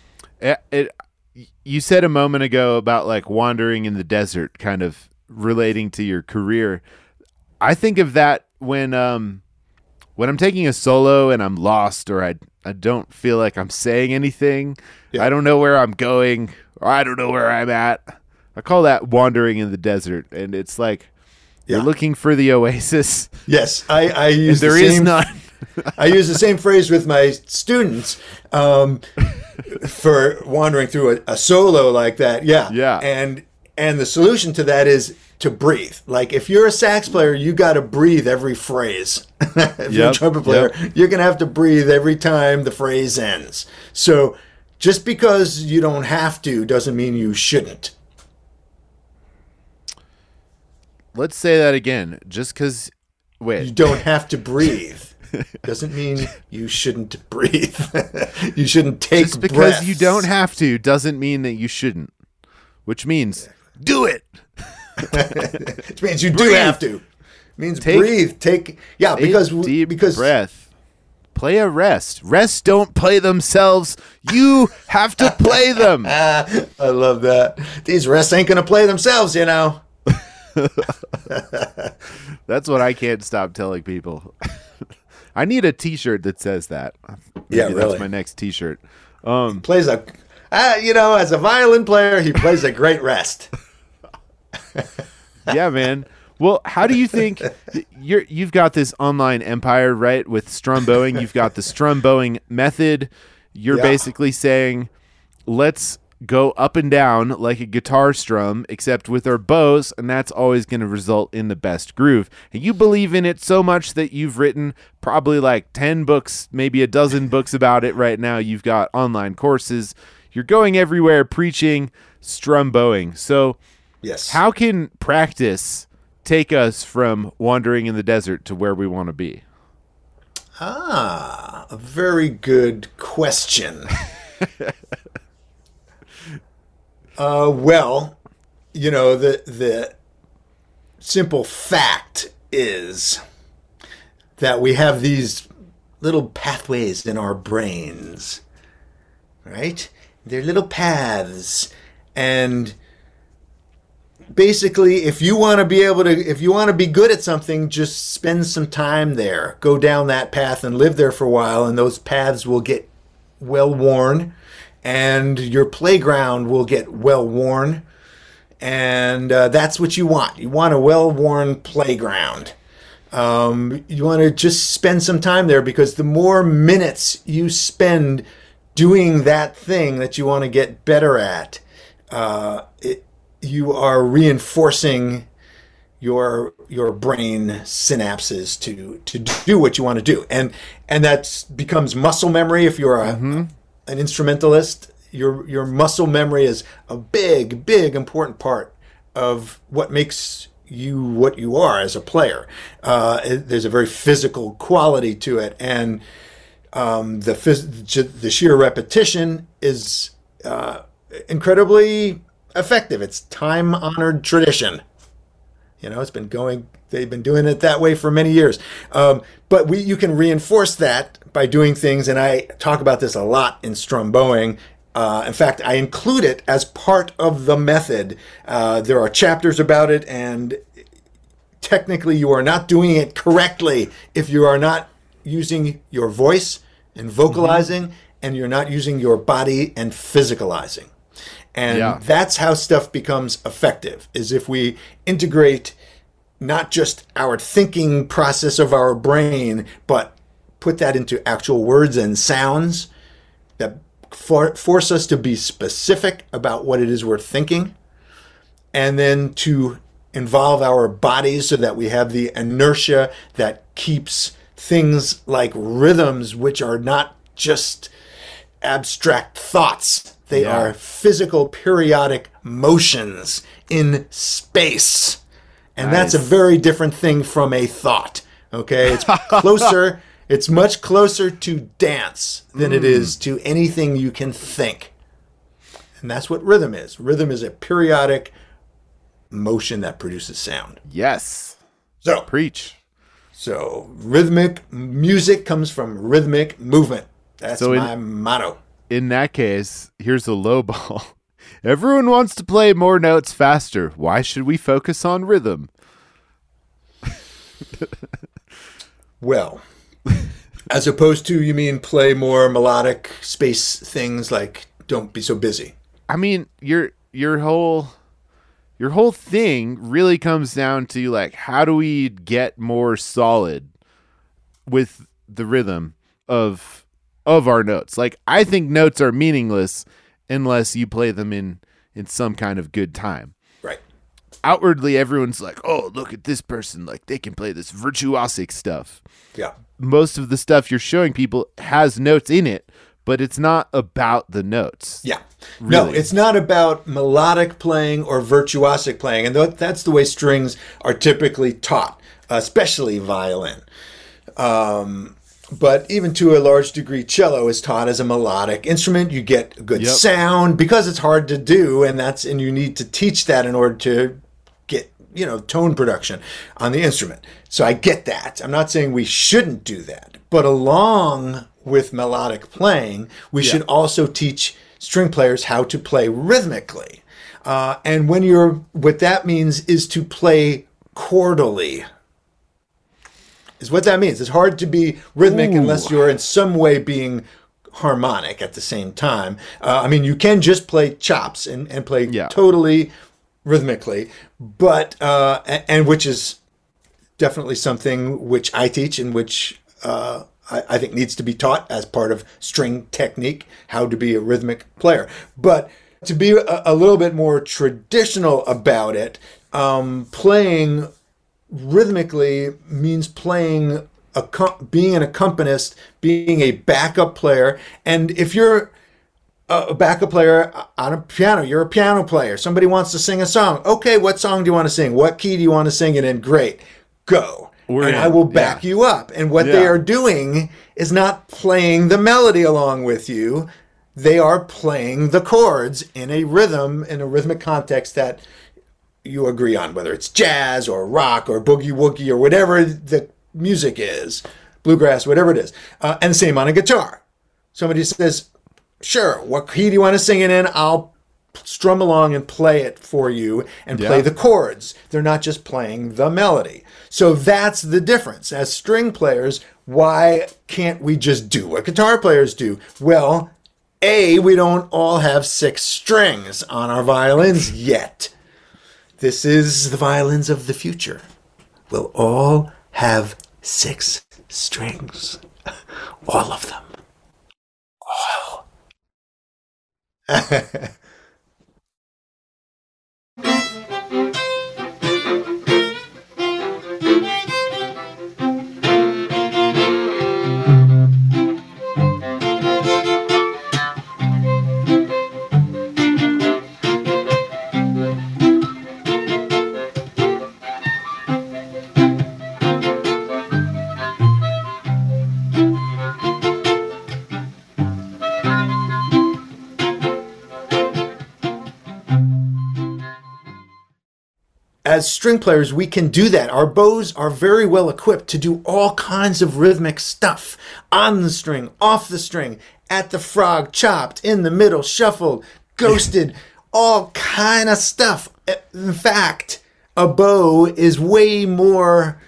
You said a moment ago about like wandering in the desert, kind of relating to your career. I think of that when I'm taking a solo and I'm lost, or I don't feel like I'm saying anything. Yeah. I don't know where I'm going, or I don't know where I'm at. I call that wandering in the desert, and it's like you're looking for the oasis. Yes, I use there is none. I use the same phrase with my students for wandering through a solo like that. Yeah. And the solution to that is to breathe. Like if you're a sax player, you got to breathe every phrase. If you're a trumpet player, you're going to have to breathe every time the phrase ends. So just because you don't have to doesn't mean you shouldn't. Let's say that again. Just because, you don't have to breathe doesn't mean you shouldn't breathe. You shouldn't take just because breaths. You don't have to doesn't mean that you shouldn't, which means do it. Which means you do have to. It means breathe. Because deep breath. Play a rest. Rests don't play themselves. You have to play them. I love that. These rests ain't gonna play themselves, That's what I can't stop telling people. I need a T-shirt that says that. Maybe really. That's my next T-shirt. Plays as a violin player, he plays a great rest. Yeah, man. Well, how do you think you've got this online empire, right? With strum bowing, you've got the strum bowing method. You're basically saying, let's go up and down like a guitar strum, except with our bows, and that's always going to result in the best groove. And you believe in it so much that you've written probably like 10 books, maybe a dozen books about it right now. You've got online courses. You're going everywhere preaching strum bowing. So yes, how can practice take us from wandering in the desert to where we want to be? A very good question. Well, the simple fact is that we have these little pathways in our brains, right? They're little paths. And basically, if you want to be good at something, just spend some time there. Go down that path and live there for a while, and those paths will get well worn. And your playground will get well worn, and that's what you want. You want a well-worn playground. You want to just spend some time there, because the more minutes you spend doing that thing that you want to get better at, you are reinforcing your brain synapses to do what you want to do, and that becomes muscle memory. If you're an instrumentalist, your muscle memory is a big important part of what makes you what you are as a player. There's a very physical quality to it, and the sheer repetition is incredibly effective. It's time-honored tradition. They've been doing it that way for many years. But you can reinforce that by doing things, and I talk about this a lot in strum bowing. In fact, I include it as part of the method. There are chapters about it, and technically you are not doing it correctly if you are not using your voice and vocalizing, and you're not using your body and physicalizing. And that's how stuff becomes effective, is if we integrate not just our thinking process of our brain, but put that into actual words and sounds that force us to be specific about what it is we're thinking, and then to involve our bodies so that we have the inertia that keeps things like rhythms, which are not just abstract thoughts They Yeah. are physical periodic motions in space. And that's a Nice. very different thing from a thought. Okay? It's closer, it's much closer to dance than it is to anything you can think. And that's what rhythm is. Rhythm is a periodic motion that produces sound. Yes. So, Preach. rhythmic music comes from rhythmic movement. That's So my motto. In that case, here's a low ball. Everyone wants to play more notes faster. Why should we focus on rhythm? Well, as opposed to, you mean play more melodic space things like don't be so busy. I mean, your whole thing really comes down to like, how do we get more solid with the rhythm of our notes? Like, I think notes are meaningless unless you play them in some kind of good time. Right. Outwardly, everyone's like, oh, look at this person, like they can play this virtuosic stuff. Yeah. Most of the stuff you're showing people has notes in it, but it's not about the notes. Yeah. No, Really? it's not about melodic playing or virtuosic playing. And that's the way strings are typically taught, especially violin. But even to a large degree, cello is taught as a melodic instrument. You get good Yep. sound because it's hard to do, and you need to teach that in order to get, tone production on the instrument. So I get that. I'm not saying we shouldn't do that. But along with melodic playing, we should also teach string players how to play rhythmically. And what that means is to play chordally. Is what that means. It's hard to be rhythmic unless you're in some way being harmonic at the same time. You can just play chops and play totally rhythmically, but and which is definitely something which I teach and which I think needs to be taught as part of string technique, how to be a rhythmic player. But to be a little bit more traditional about it, playing rhythmically means being an accompanist, being a backup player. And if you're a backup player on a piano, you're a piano player. Somebody wants to sing a song. Okay, what song do you want to sing? What key do you want to sing it in? Great, go. I will back you up. And what they are doing is not playing the melody along with you. They are playing the chords in a rhythm, in a rhythmic context that you agree on, whether it's jazz or rock or boogie woogie or whatever the music is, bluegrass, whatever it is. And the same on a guitar. Somebody says, sure, what key do you want to sing it in? I'll strum along and play it for you and play the chords. They're not just playing the melody. So that's the difference. As string players, why can't we just do what guitar players do? Well, we don't all have 6 strings on our violins yet. This is the violins of the future. We'll all have 6 strings. All of them. All. As string players, we can do that. Our bows are very well equipped to do all kinds of rhythmic stuff. On the string, off the string, at the frog, chopped, in the middle, shuffled, ghosted, all kind of stuff. In fact, a bow is way more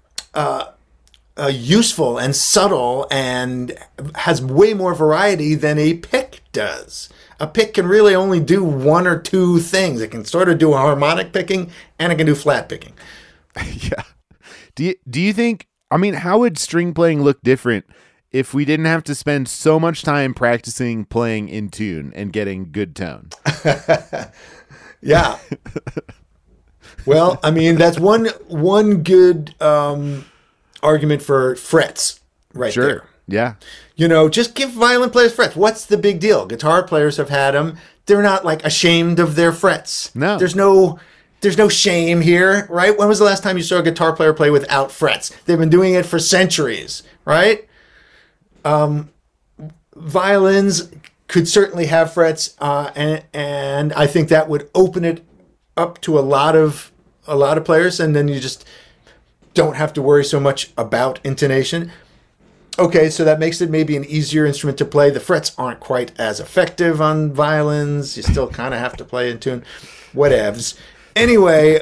useful and subtle and has way more variety than a pick does. A pick can really only do 1 or 2 things. It can sort of do a harmonic picking and it can do flat picking. Yeah. Do you think, how would string playing look different if we didn't have to spend so much time practicing playing in tune and getting good tone? Yeah. Well, that's one good argument for frets right there. Yeah. Just give violin players frets. What's the big deal? Guitar players have had them. They're not like ashamed of their frets. No. There's no shame here, right? When was the last time you saw a guitar player play without frets? They've been doing it for centuries, right? Violins could certainly have frets, and I think that would open it up to a lot of players, and then you just don't have to worry so much about intonation. Okay, so that makes it maybe an easier instrument to play. The frets aren't quite as effective on violins. You still kind of have to play in tune. Whatevs. Anyway,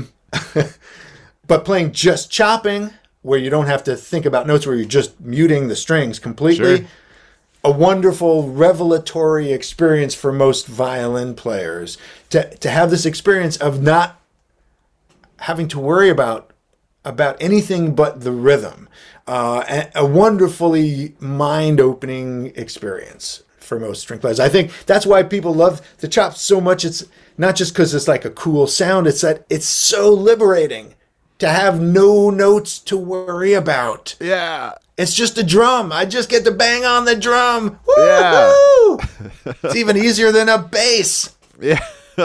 but playing just chopping, where you don't have to think about notes, where you're just muting the strings completely, Sure. A wonderful revelatory experience for most violin players. To have this experience of not having to worry about anything but the rhythm. A wonderfully mind-opening experience for most string players. I think that's why people love the chops so much. It's not just because it's like a cool sound. It's that it's so liberating to have no notes to worry about. Yeah. It's just a drum. I just get to bang on the drum. Woo-hoo! Yeah. It's even easier than a bass. Yeah.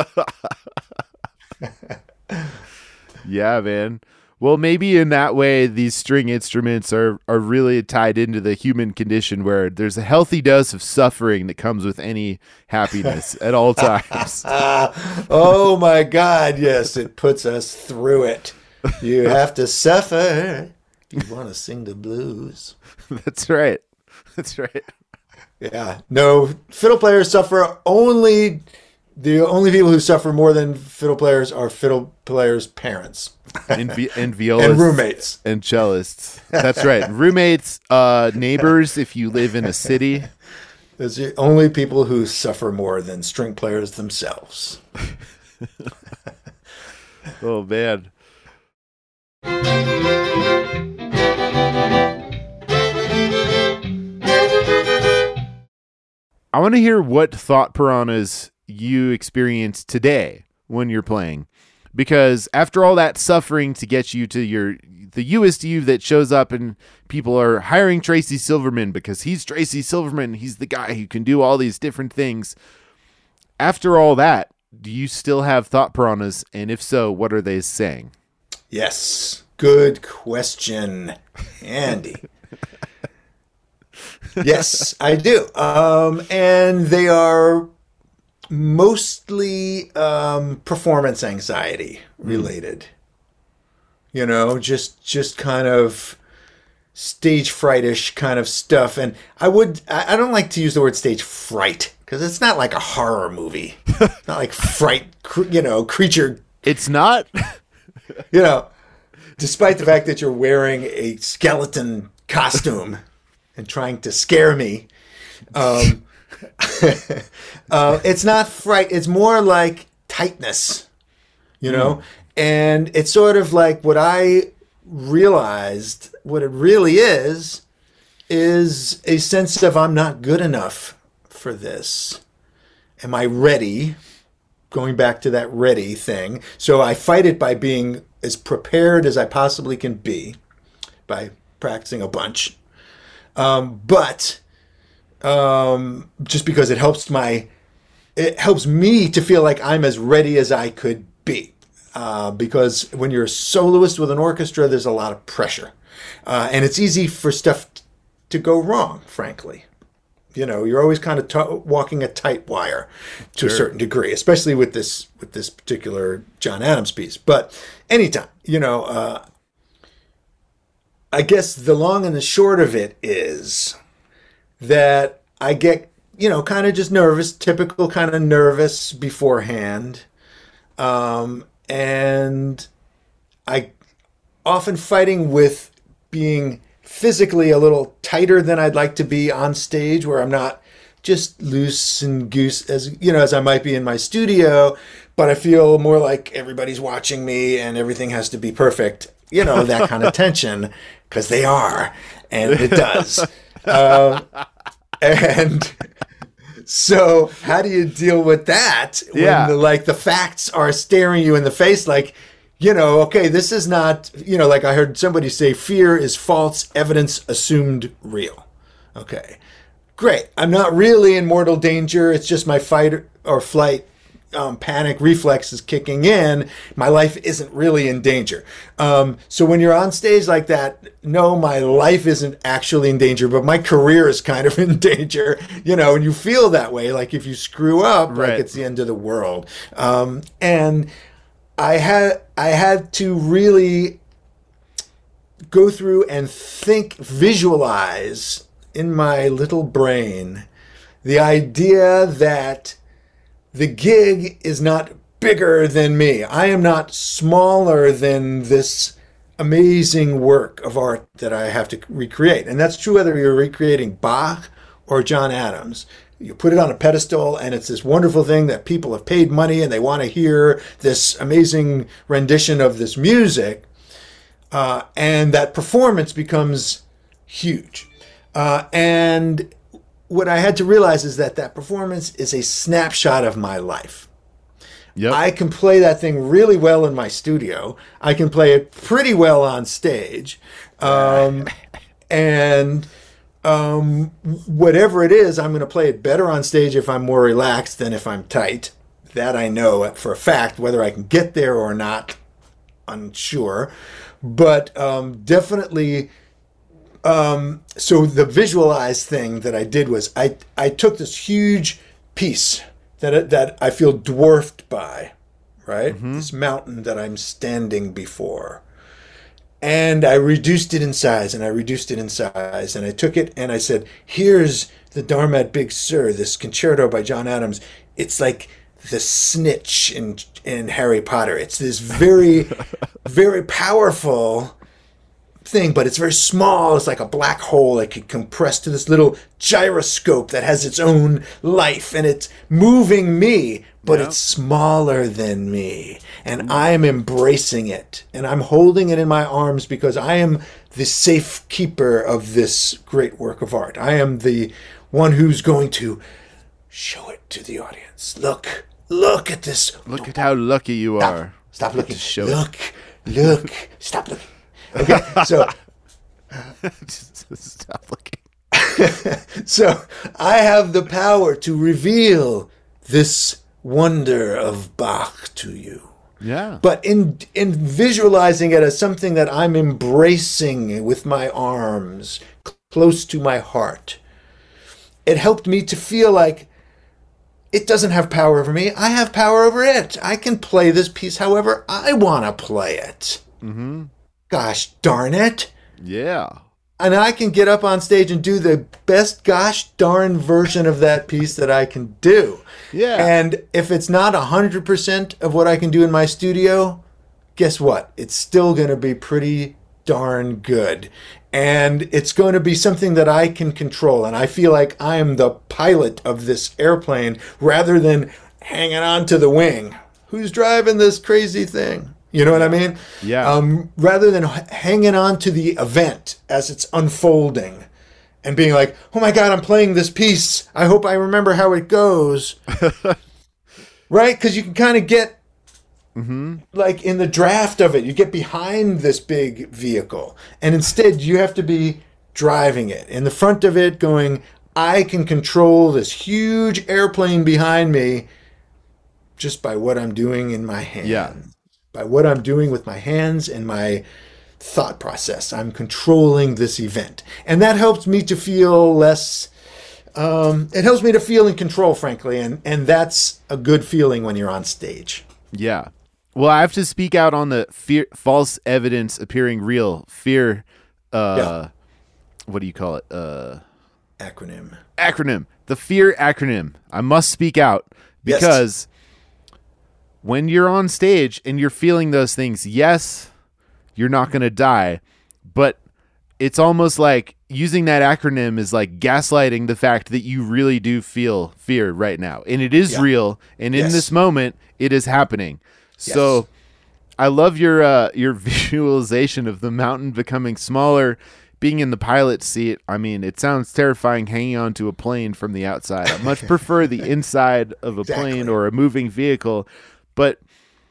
Yeah, man. Well, maybe in that way, these string instruments are really tied into the human condition, where there's a healthy dose of suffering that comes with any happiness at all times. Oh my God, yes, it puts us through it. You have to suffer. You want to sing the blues. That's right. That's right. Yeah. No, fiddle players suffer only. The only people who suffer more than fiddle players are fiddle players' parents. And violists. And roommates. And cellists. That's right. Roommates, neighbors, if you live in a city. Those are the only people who suffer more than string players themselves. Oh, man. I want to hear what thought piranhas you experience today when you're playing, because after all that suffering to get you to the USDU that shows up and people are hiring Tracy Silverman because he's Tracy Silverman, he's the guy who can do all these different things. After all that, do you still have thought piranhas, and if so, what are they saying? Yes, good question, Andy. Yes, I do. And they are mostly performance anxiety related. Just kind of stage frightish kind of stuff. And I don't like to use the word stage fright, because it's not like a horror movie. It's not like fright, creature. It's not. Despite the fact that you're wearing a skeleton costume and trying to scare me, it's not fright. It's more like tightness, and it's sort of like what I realized what it really is a sense of I'm not good enough for this. Am I ready? Going back to that ready thing. So I fight it by being as prepared as I possibly can be, by practicing a bunch. But just because it helps me to feel like I'm as ready as I could be. Because when you're a soloist with an orchestra, there's a lot of pressure. And it's easy for stuff to go wrong, frankly. You're always kind of walking a tight wire to a certain degree, especially with this particular John Adams piece. But anytime, I guess the long and the short of it is that I get, kind of just nervous, typical kind of nervous beforehand. And I often fighting with being physically a little tighter than I'd like to be on stage, where I'm not just loose and goose as I might be in my studio, but I feel more like everybody's watching me and everything has to be perfect, that kind of tension, because they are, and it does. And so how do you deal with that when the facts are staring you in the face, like, okay, this is not, like I heard somebody say, fear is false evidence assumed real. Okay. Great. I'm not really in mortal danger. It's just my fight or flight panic reflex is kicking in. My life isn't really in danger. So when you're on stage like that, no, my life isn't actually in danger, but my career is kind of in danger, and you feel that way. Like if you screw up, Right. like it's the end of the world. And I had to really go through and visualize in my little brain the idea that the gig is not bigger than me. I am not smaller than this amazing work of art that I have to recreate. And that's true whether you're recreating Bach or John Adams. You put it on a pedestal and it's this wonderful thing that people have paid money and they want to hear this amazing rendition of this music. And that performance becomes huge. And what I had to realize is that performance is a snapshot of my life. Yep. I can play that thing really well in my studio. I can play it pretty well on stage. And whatever it is, I'm going to play it better on stage if I'm more relaxed than if I'm tight. That I know for a fact. Whether I can get there or not, unsure. But definitely... so the visualized thing that I did was I took this huge piece that I feel dwarfed by, right? This mountain that I'm standing before. And I reduced it in size and I reduced it in size. And I took it and I said, here's the Dharmat Big Sur, this concerto by John Adams. It's like the snitch in Harry Potter. It's this very, very powerful thing, but it's very small. It's like a black hole that could compress to this little gyroscope that has its own life, and it's moving me, but it's smaller than me, and I'm embracing it, and I'm holding it in my arms because I am the safe keeper of this great work of art. I am the one who's going to show it to the audience. Look at this. Look at how lucky you are. Stop looking. To show Look. Stop looking. Okay, so Stop looking. so I have the power to reveal this wonder of Bach to you. Yeah. But in visualizing it as something that I'm embracing with my arms close to my heart, it helped me to feel like it doesn't have power over me. I have power over it. I can play this piece however I want to play it. Mm-hmm. Gosh darn it. Yeah. And I can get up on stage and do the best gosh darn version of that piece that I can do. Yeah. And if it's not 100% of what I can do in my studio, guess what? It's still going to be pretty darn good. And it's going to be something that I can control. And I feel like I am the pilot of this airplane rather than hanging on to the wing. Who's driving this crazy thing? You know what I mean? Yeah. Rather than hanging on to the event as it's unfolding and being like, oh my God, I'm playing this piece. I hope I remember how it goes. Right? Because you can kind of get, like in the draft of it, you get behind this big vehicle. And instead, you have to be driving it. In the front of it going, I can control this huge airplane behind me just by what I'm doing in my hands. Yeah. By what I'm doing with my hands and my thought process. I'm controlling this event. And that helps me to feel less, it helps me to feel in control, frankly. And that's a good feeling when you're on stage. Yeah. Well, I have to speak out on the false evidence appearing real. Fear, what do you call it? Acronym. The fear acronym. I must speak out because when you're on stage and you're feeling those things, yes, you're not going to die, but it's almost like using that acronym is like gaslighting the fact that you really do feel fear right now. And it is real. And in this moment, it is happening. So I love your visualization of the mountain becoming smaller, being in the pilot seat. I mean, it sounds terrifying hanging onto a plane from the outside. I much prefer the inside of a plane or a moving vehicle. But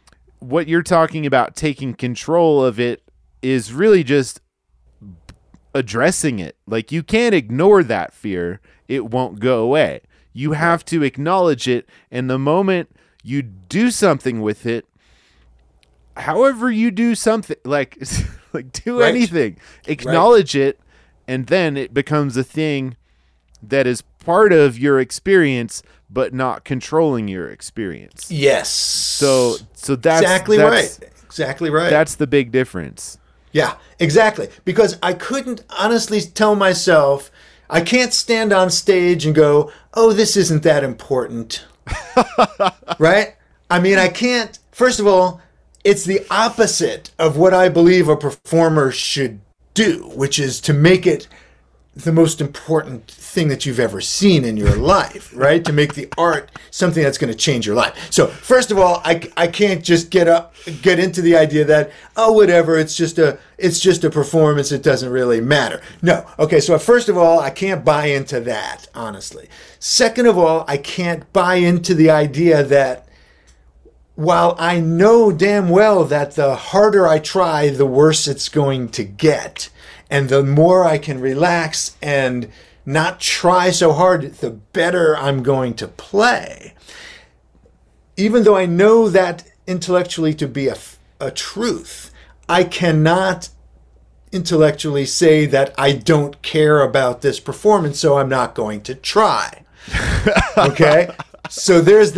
what you're talking about, taking control of it, is really just addressing it. Like, you can't ignore that fear. It won't go away. You have to acknowledge it. And the moment you do something with it, however you do something, like do anything, acknowledge it, and then it becomes a thing that is part of your experience, but not controlling your experience. Yes. So that's exactly right. Exactly right. That's the big difference. Yeah, exactly. Because I couldn't honestly tell myself, I can't stand on stage and go, oh, this isn't that important. Right? I mean, I can't. First of all, it's the opposite of what I believe a performer should do, which is to make it the most important thing that you've ever seen in your life, right? To make the art something that's going to change your life. So first of all, I can't just get into the idea that, oh, whatever, it's just a performance, it doesn't really matter. No. Okay, so first of all, I can't buy into that, honestly. Second of all, I can't buy into the idea that while I know damn well that the harder I try, the worse it's going to get, and the more I can relax and not try so hard, the better I'm going to play. Even though I know that intellectually to be a truth, I cannot intellectually say that I don't care about this performance, so I'm not going to try. Okay? So there's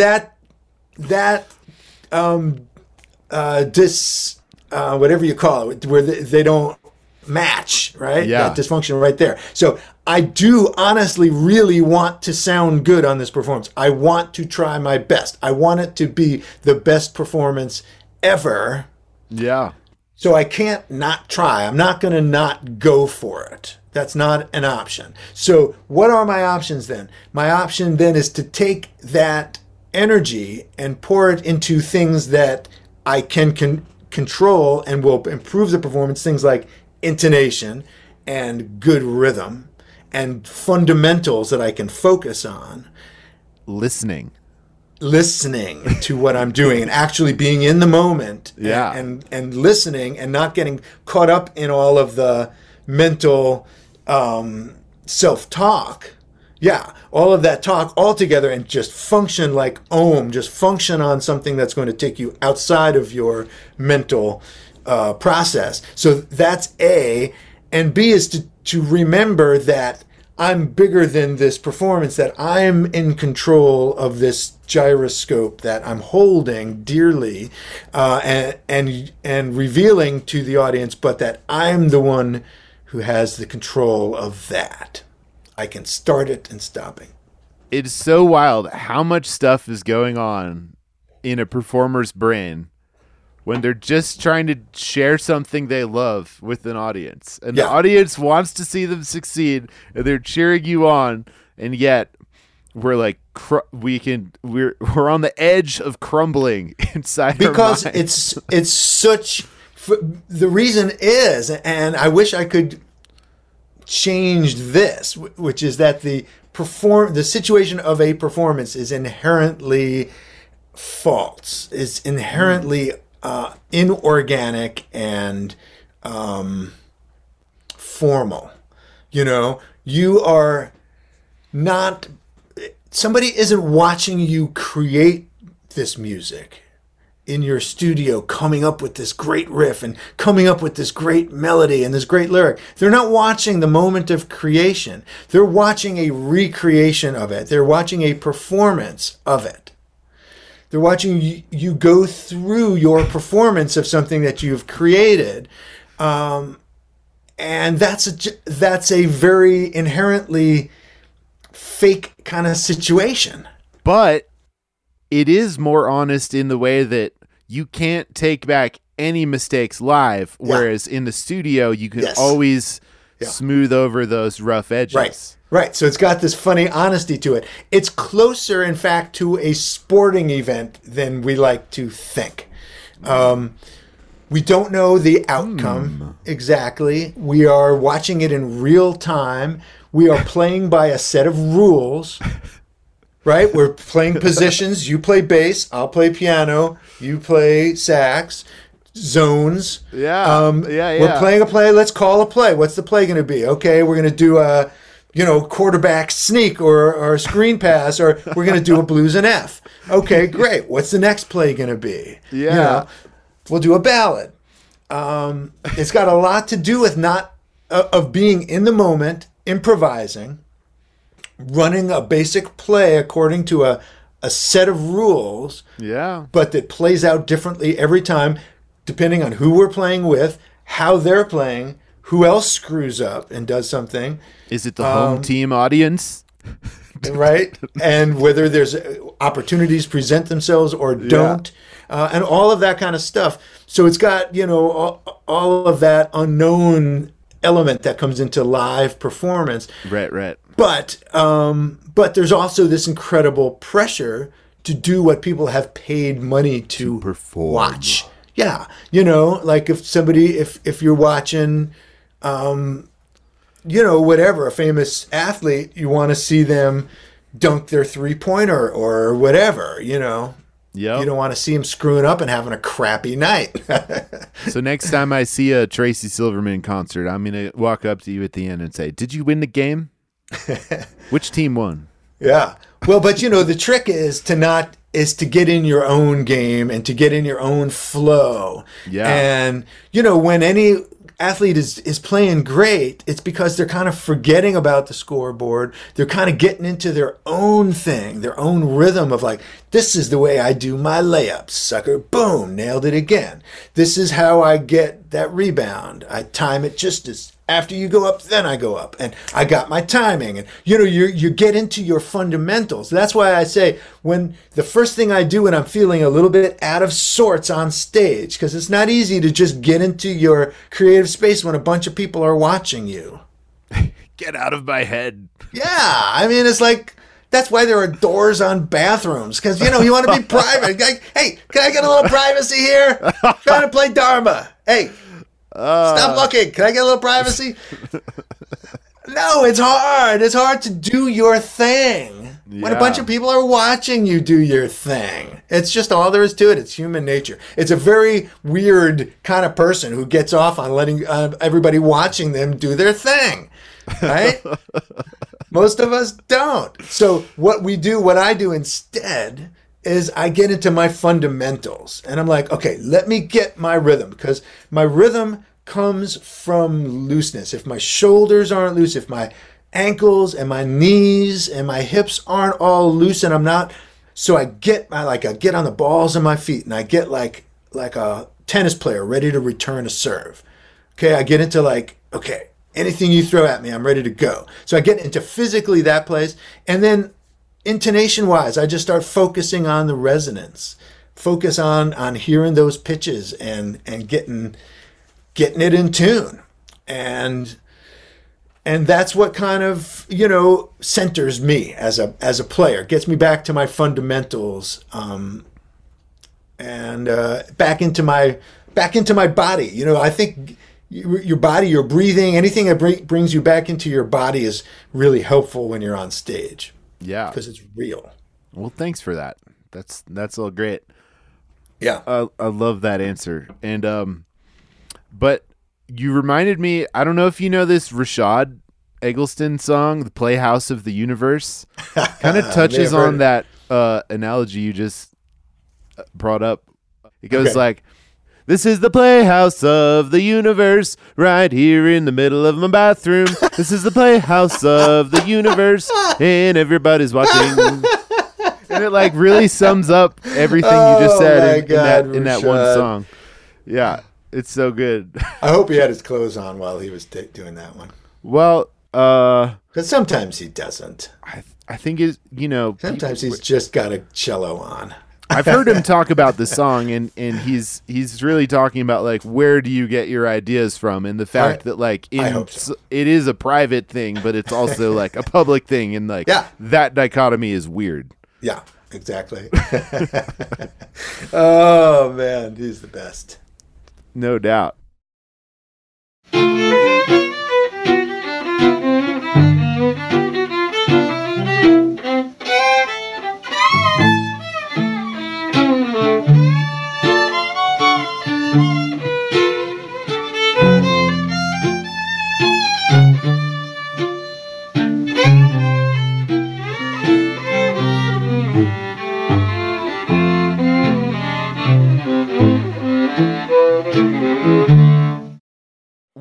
whatever you call it, where they don't match, right? Yeah. That dysfunction right there. So I do honestly really want to sound good on this performance. I want to try my best. I want it to be the best performance ever. Yeah. So I can't not try. I'm not going to not go for it. That's not an option. So what are my options then? My option then is to take that energy and pour it into things that I can control and will improve the performance, things like intonation and good rhythm and fundamentals that I can focus on. Listening To what I'm doing and actually being in the moment. Yeah. And listening and not getting caught up in all of the mental self-talk. Yeah, all of that talk all together and just function like Om, just function on something that's going to take you outside of your mental process. So that's A. And B is to remember that I'm bigger than this performance, that I'm in control of this gyroscope that I'm holding dearly and revealing to the audience, but that I'm the one who has the control of that. I can start it and stop it. It's so wild how much stuff is going on in a performer's brain when they're just trying to share something they love with an audience. And the audience wants to see them succeed, and they're cheering you on, and yet we're like we're on the edge of crumbling inside because our minds. it's such the reason is, and I wish I could change this, which is that the situation of a performance is inherently false, is inherently inorganic and formal. You know, you are not, somebody isn't watching you create this music in your studio, coming up with this great riff and coming up with this great melody and this great lyric. They're not watching the moment of creation. They're watching a recreation of it. They're watching a performance of it. They're watching you go through your performance of something that you've created. And that's a very inherently fake kind of situation. But it is more honest in the way that you can't take back any mistakes live, whereas in the studio, you can always smooth over those rough edges. Right. So it's got this funny honesty to it. It's closer, in fact, to a sporting event than we like to think. We don't know the outcome exactly. We are watching it in real time. We are playing by a set of rules. Right? We're playing positions. You play bass. I'll play piano. You play sax. zones. Yeah. We're playing a play. Let's call a play. What's the play going to be? Okay, we're going to do a, quarterback sneak or a screen pass, or we're going to do a blues and F. Okay, great. What's the next play going to be? Yeah. We'll do a ballad. It's got a lot to do with of being in the moment, improvising, running a basic play according to a set of rules. Yeah. But that plays out differently every time, depending on who we're playing with, how they're playing, who else screws up and does something. Is it the home team audience? Right? And whether there's opportunities present themselves or don't. And all of that kind of stuff. So it's got, all of that unknown element that comes into live performance. Right. But there's also this incredible pressure to do what people have paid money to perform. Watch. Yeah. Like if you're watching, whatever, a famous athlete, you want to see them dunk their 3-pointer or whatever, Yep. You don't want to see them screwing up and having a crappy night. So next time I see a Tracy Silverman concert, I'm going to walk up to you at the end and say, "Did you win the game? Which team won?" Yeah. Well, but the trick is to get in your own game and to get in your own flow. Yeah. And when any athlete is playing great, it's because they're kind of forgetting about the scoreboard. They're kind of getting into their own thing, their own rhythm of like, this is the way I do my layups, sucker. Boom, nailed it again. This is how I get that rebound. I time it just as after you go up, then I go up, and I got my timing. And you get into your fundamentals. That's why I say when the first thing I do when I'm feeling a little bit out of sorts on stage, because it's not easy to just get into your creative space when a bunch of people are watching you. Get out of my head. Yeah, I mean, it's like, that's why there are doors on bathrooms, because you want to be private. Like, hey, can I get a little privacy here? I'm trying to play Dharma. Hey. Stop looking. Can I get a little privacy? No, it's hard. It's hard to do your thing when a bunch of people are watching you do your thing. It's just all there is to it. It's human nature. It's a very weird kind of person who gets off on letting everybody watching them do their thing, right? Most of us don't. So what I do instead is I get into my fundamentals and I'm like, okay, let me get my rhythm, because my rhythm comes from looseness. If my shoulders aren't loose, if my ankles and my knees and my hips aren't all loose and I'm not, so I get on the balls of my feet and I get like a tennis player ready to return a serve. Okay, I get into okay, anything you throw at me, I'm ready to go. So I get into physically that place, and then intonation-wise, I just start focusing on the resonance, focus on hearing those pitches and getting it in tune, and that's what kind of centers me as a player, gets me back to my fundamentals, and back into my body. I think your body, your breathing, anything that brings you back into your body is really helpful when you're on stage. Yeah, because it's real. Well, thanks for that. That's all great. Yeah, I love that answer. And but you reminded me. I don't know if you know this Rashad Eggleston song, "The Playhouse of the Universe." Kind of touches on that analogy you just brought up. It goes like, "This is the playhouse of the universe, right here in the middle of my bathroom. This is the playhouse of the universe, and everybody's watching." And it really sums up everything you just said in that one song. Yeah, it's so good. I hope he had his clothes on while he was doing that one. Well, because sometimes he doesn't. I think it's sometimes he's just got a cello on. I've heard him talk about the song, and he's really talking about where do you get your ideas from, and the fact that it is a private thing, but it's also a public thing, and that dichotomy is weird. Yeah, exactly. Oh man, he's the best. No doubt.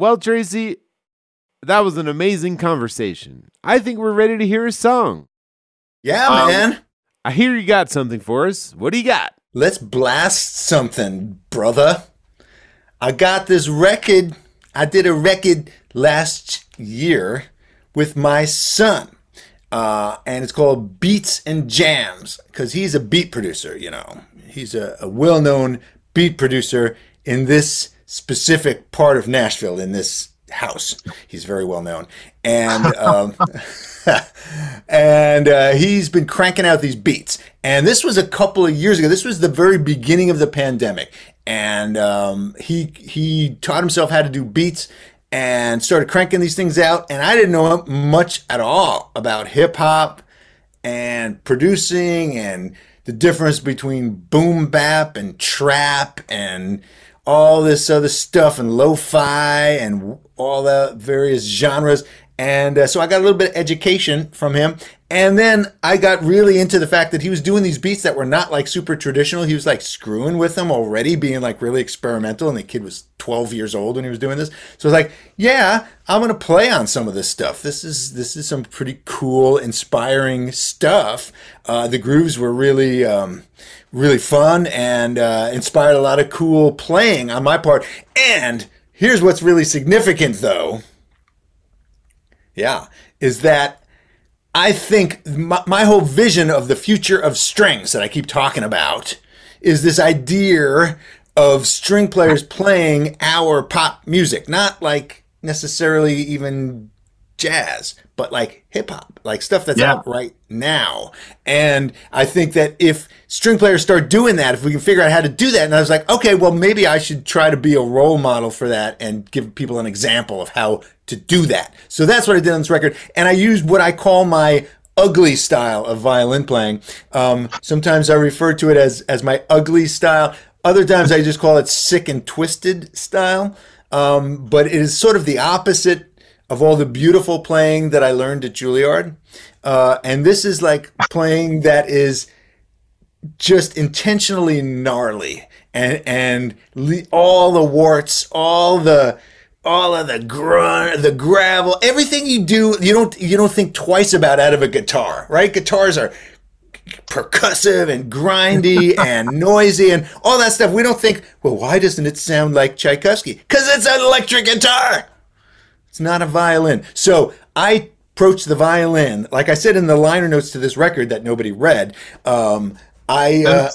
Well, Tracy, that was an amazing conversation. I think we're ready to hear a song. Yeah, man. I hear you got something for us. What do you got? Let's blast something, brother. I got this record. I did a record last year with my son. And it's called Beats and Jams because he's a beat producer, you know. He's a well-known beat producer in this specific part of Nashville, in this house. He's very well known. And he's been cranking out these beats. And this was a couple of years ago. This was the very beginning of the pandemic. And he taught himself how to do beats and started cranking these things out. And I didn't know much at all about hip hop and producing and the difference between boom bap and trap and all this other stuff and lo-fi and all the various genres. And so I got a little bit of education from him. And then I got really into the fact that he was doing these beats that were not like super traditional. He was like screwing with them already, being like really experimental. And the kid was 12 years old when he was doing this. So I was like, yeah, I'm going to play on some of this stuff. This is some pretty cool, inspiring stuff. The grooves were really, really fun and inspired a lot of cool playing on my part. And here's what's really significant, though. Yeah, is that I think my whole vision of the future of strings that I keep talking about is this idea of string players playing our pop music, not like necessarily even jazz, but like hip hop, like stuff that's out right now. And I think that if string players start doing that, if we can figure out how to do that, and I was like, okay, well, maybe I should try to be a role model for that and give people an example of how to do that. So that's what I did on this record. And I used what I call my ugly style of violin playing. Sometimes I refer to it as my ugly style. Other times I just call it sick and twisted style. But it is sort of the opposite of all the beautiful playing that I learned at Juilliard. And this is like playing that is just intentionally gnarly and all the warts, all of the grunt, the gravel, everything you do, you don't think twice about out of a guitar, right? Guitars are percussive and grindy and noisy and all that stuff. We don't think, well, why doesn't it sound like Tchaikovsky? Because it's an electric guitar. It's not a violin. So I approach the violin, like I said in the liner notes to this record that nobody read. I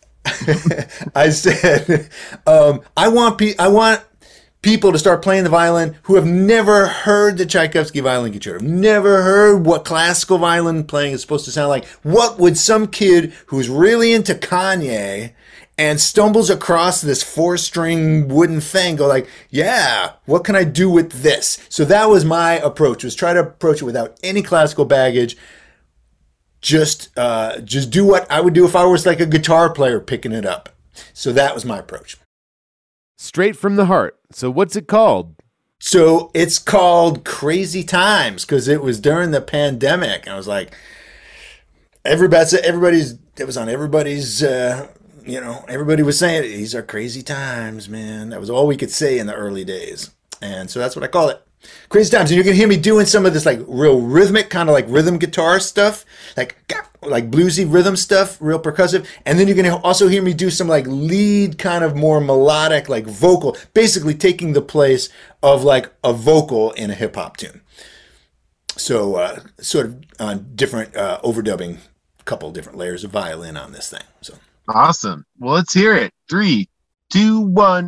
said, I want people to start playing the violin who have never heard the Tchaikovsky violin concerto, never heard what classical violin playing is supposed to sound like. What would some kid who's really into Kanye and stumbles across this 4-string wooden thing go like, yeah, what can I do with this? So that was my approach, was try to approach it without any classical baggage. Just do what I would do if I was like a guitar player picking it up. So that was my approach. Straight from the heart. So what's it called? So it's called Crazy Times because it was during the pandemic. I was like, it was on everybody's, everybody was saying, these are crazy times, man. That was all we could say in the early days. And so that's what I call it. Crazy Times. And you can hear me doing some of this like real rhythmic, kind of like rhythm guitar stuff, like bluesy rhythm stuff, real percussive. And then you're going to also hear me do some like lead kind of more melodic, like vocal, basically taking the place of like a vocal in a hip hop tune. So sort of on different overdubbing, a couple different layers of violin on this thing. So awesome. Well, let's hear it. 3, 2, 1.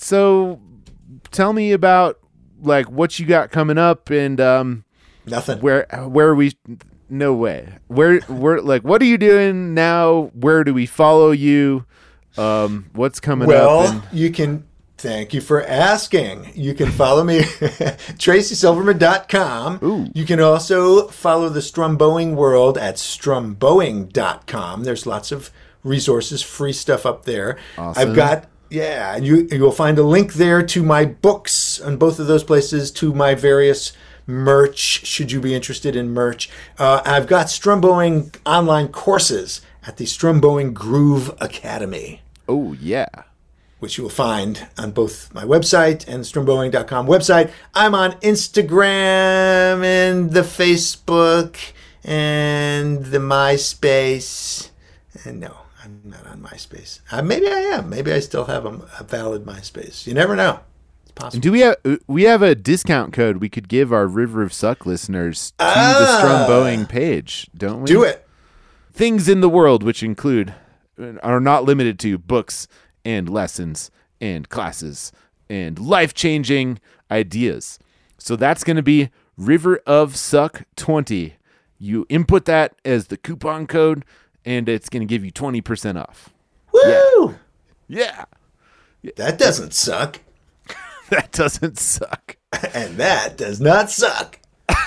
So tell me about like what you got coming up and Nothing. where are we? No way. Where like what are you doing now? Where do we follow you? What's coming up? Well, you can. Thank you for asking. You can follow me, TracySilverman.com. Ooh. You can also follow the Strumbowing world at strumbowing.com. There's lots of resources, free stuff up there. Awesome. I've got, and you'll find a link there to my books on both of those places, to my various merch, should you be interested in merch. I've got Strumbowing online courses at the Strumbowing Groove Academy, Oh yeah. which you will find on both my website and the strumbowing.com website. I'm on Instagram and the Facebook and the MySpace. And no, I'm not on MySpace. Maybe I am. Maybe I still have a valid MySpace. You never know. It's possible. Do we have a discount code we could give our River of Suck listeners to the Strumbowing page, don't we? Do it. Things in the world which include are not limited to books and lessons and classes and life-changing ideas. So that's going to be River of Suck 20. You input that as the coupon code and it's going to give you 20% off. Woo! Yeah. That doesn't suck. That doesn't suck. And that does not suck.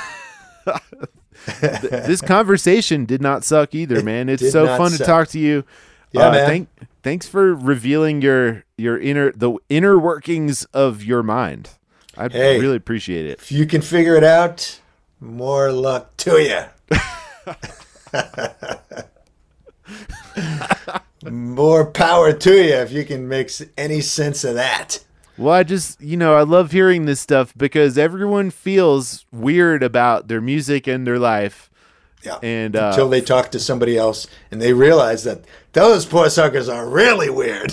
This conversation did not suck either, man. It's did so not fun to suck. talk to you. Yeah, man. Thanks for revealing the inner workings of your mind. I really appreciate it. If you can figure it out, more luck to you. More power to you if you can make any sense of that. Well, I just, I love hearing this stuff because everyone feels weird about their music and their life. Yeah. And until they talk to somebody else and they realize that those poor suckers are really weird.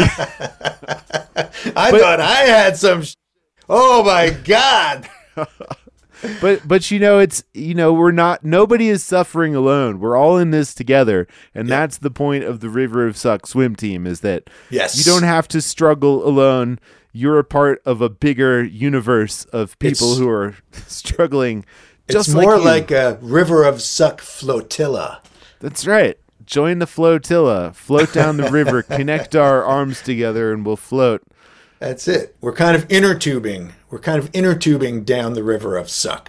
I thought I had some. Oh my God. But it's we're not, nobody is suffering alone. We're all in this together, and that's the point of the River of Suck swim team, is that Yes. you don't have to struggle alone. You're a part of a bigger universe of people who are struggling just It's like more you. like a River of Suck flotilla. That's right. Join the flotilla, float down the river, connect our arms together, and we'll float. That's it. We're kind of inner tubing. We're kind of inner tubing down the River of Suck.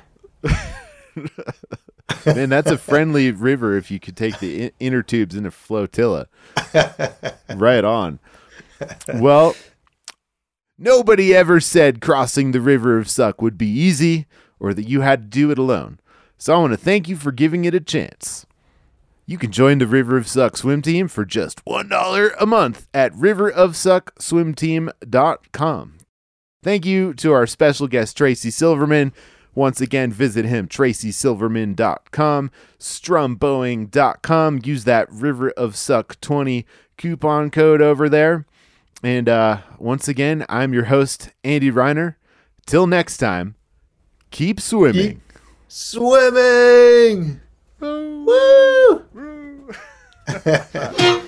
Man, that's a friendly river if you could take the inner tubes in a flotilla. Right on. Well, nobody ever said crossing the River of Suck would be easy or that you had to do it alone. So I want to thank you for giving it a chance. You can join the River of Suck swim team for just $1 a month at riverofsuckswimteam.com. Thank you to our special guest, Tracy Silverman. Once again, visit him, tracysilverman.com, strumbowing.com. Use that River of Suck 20 coupon code over there. And once again, I'm your host, Andy Reiner. Till next time, keep swimming. Swimming! Woo!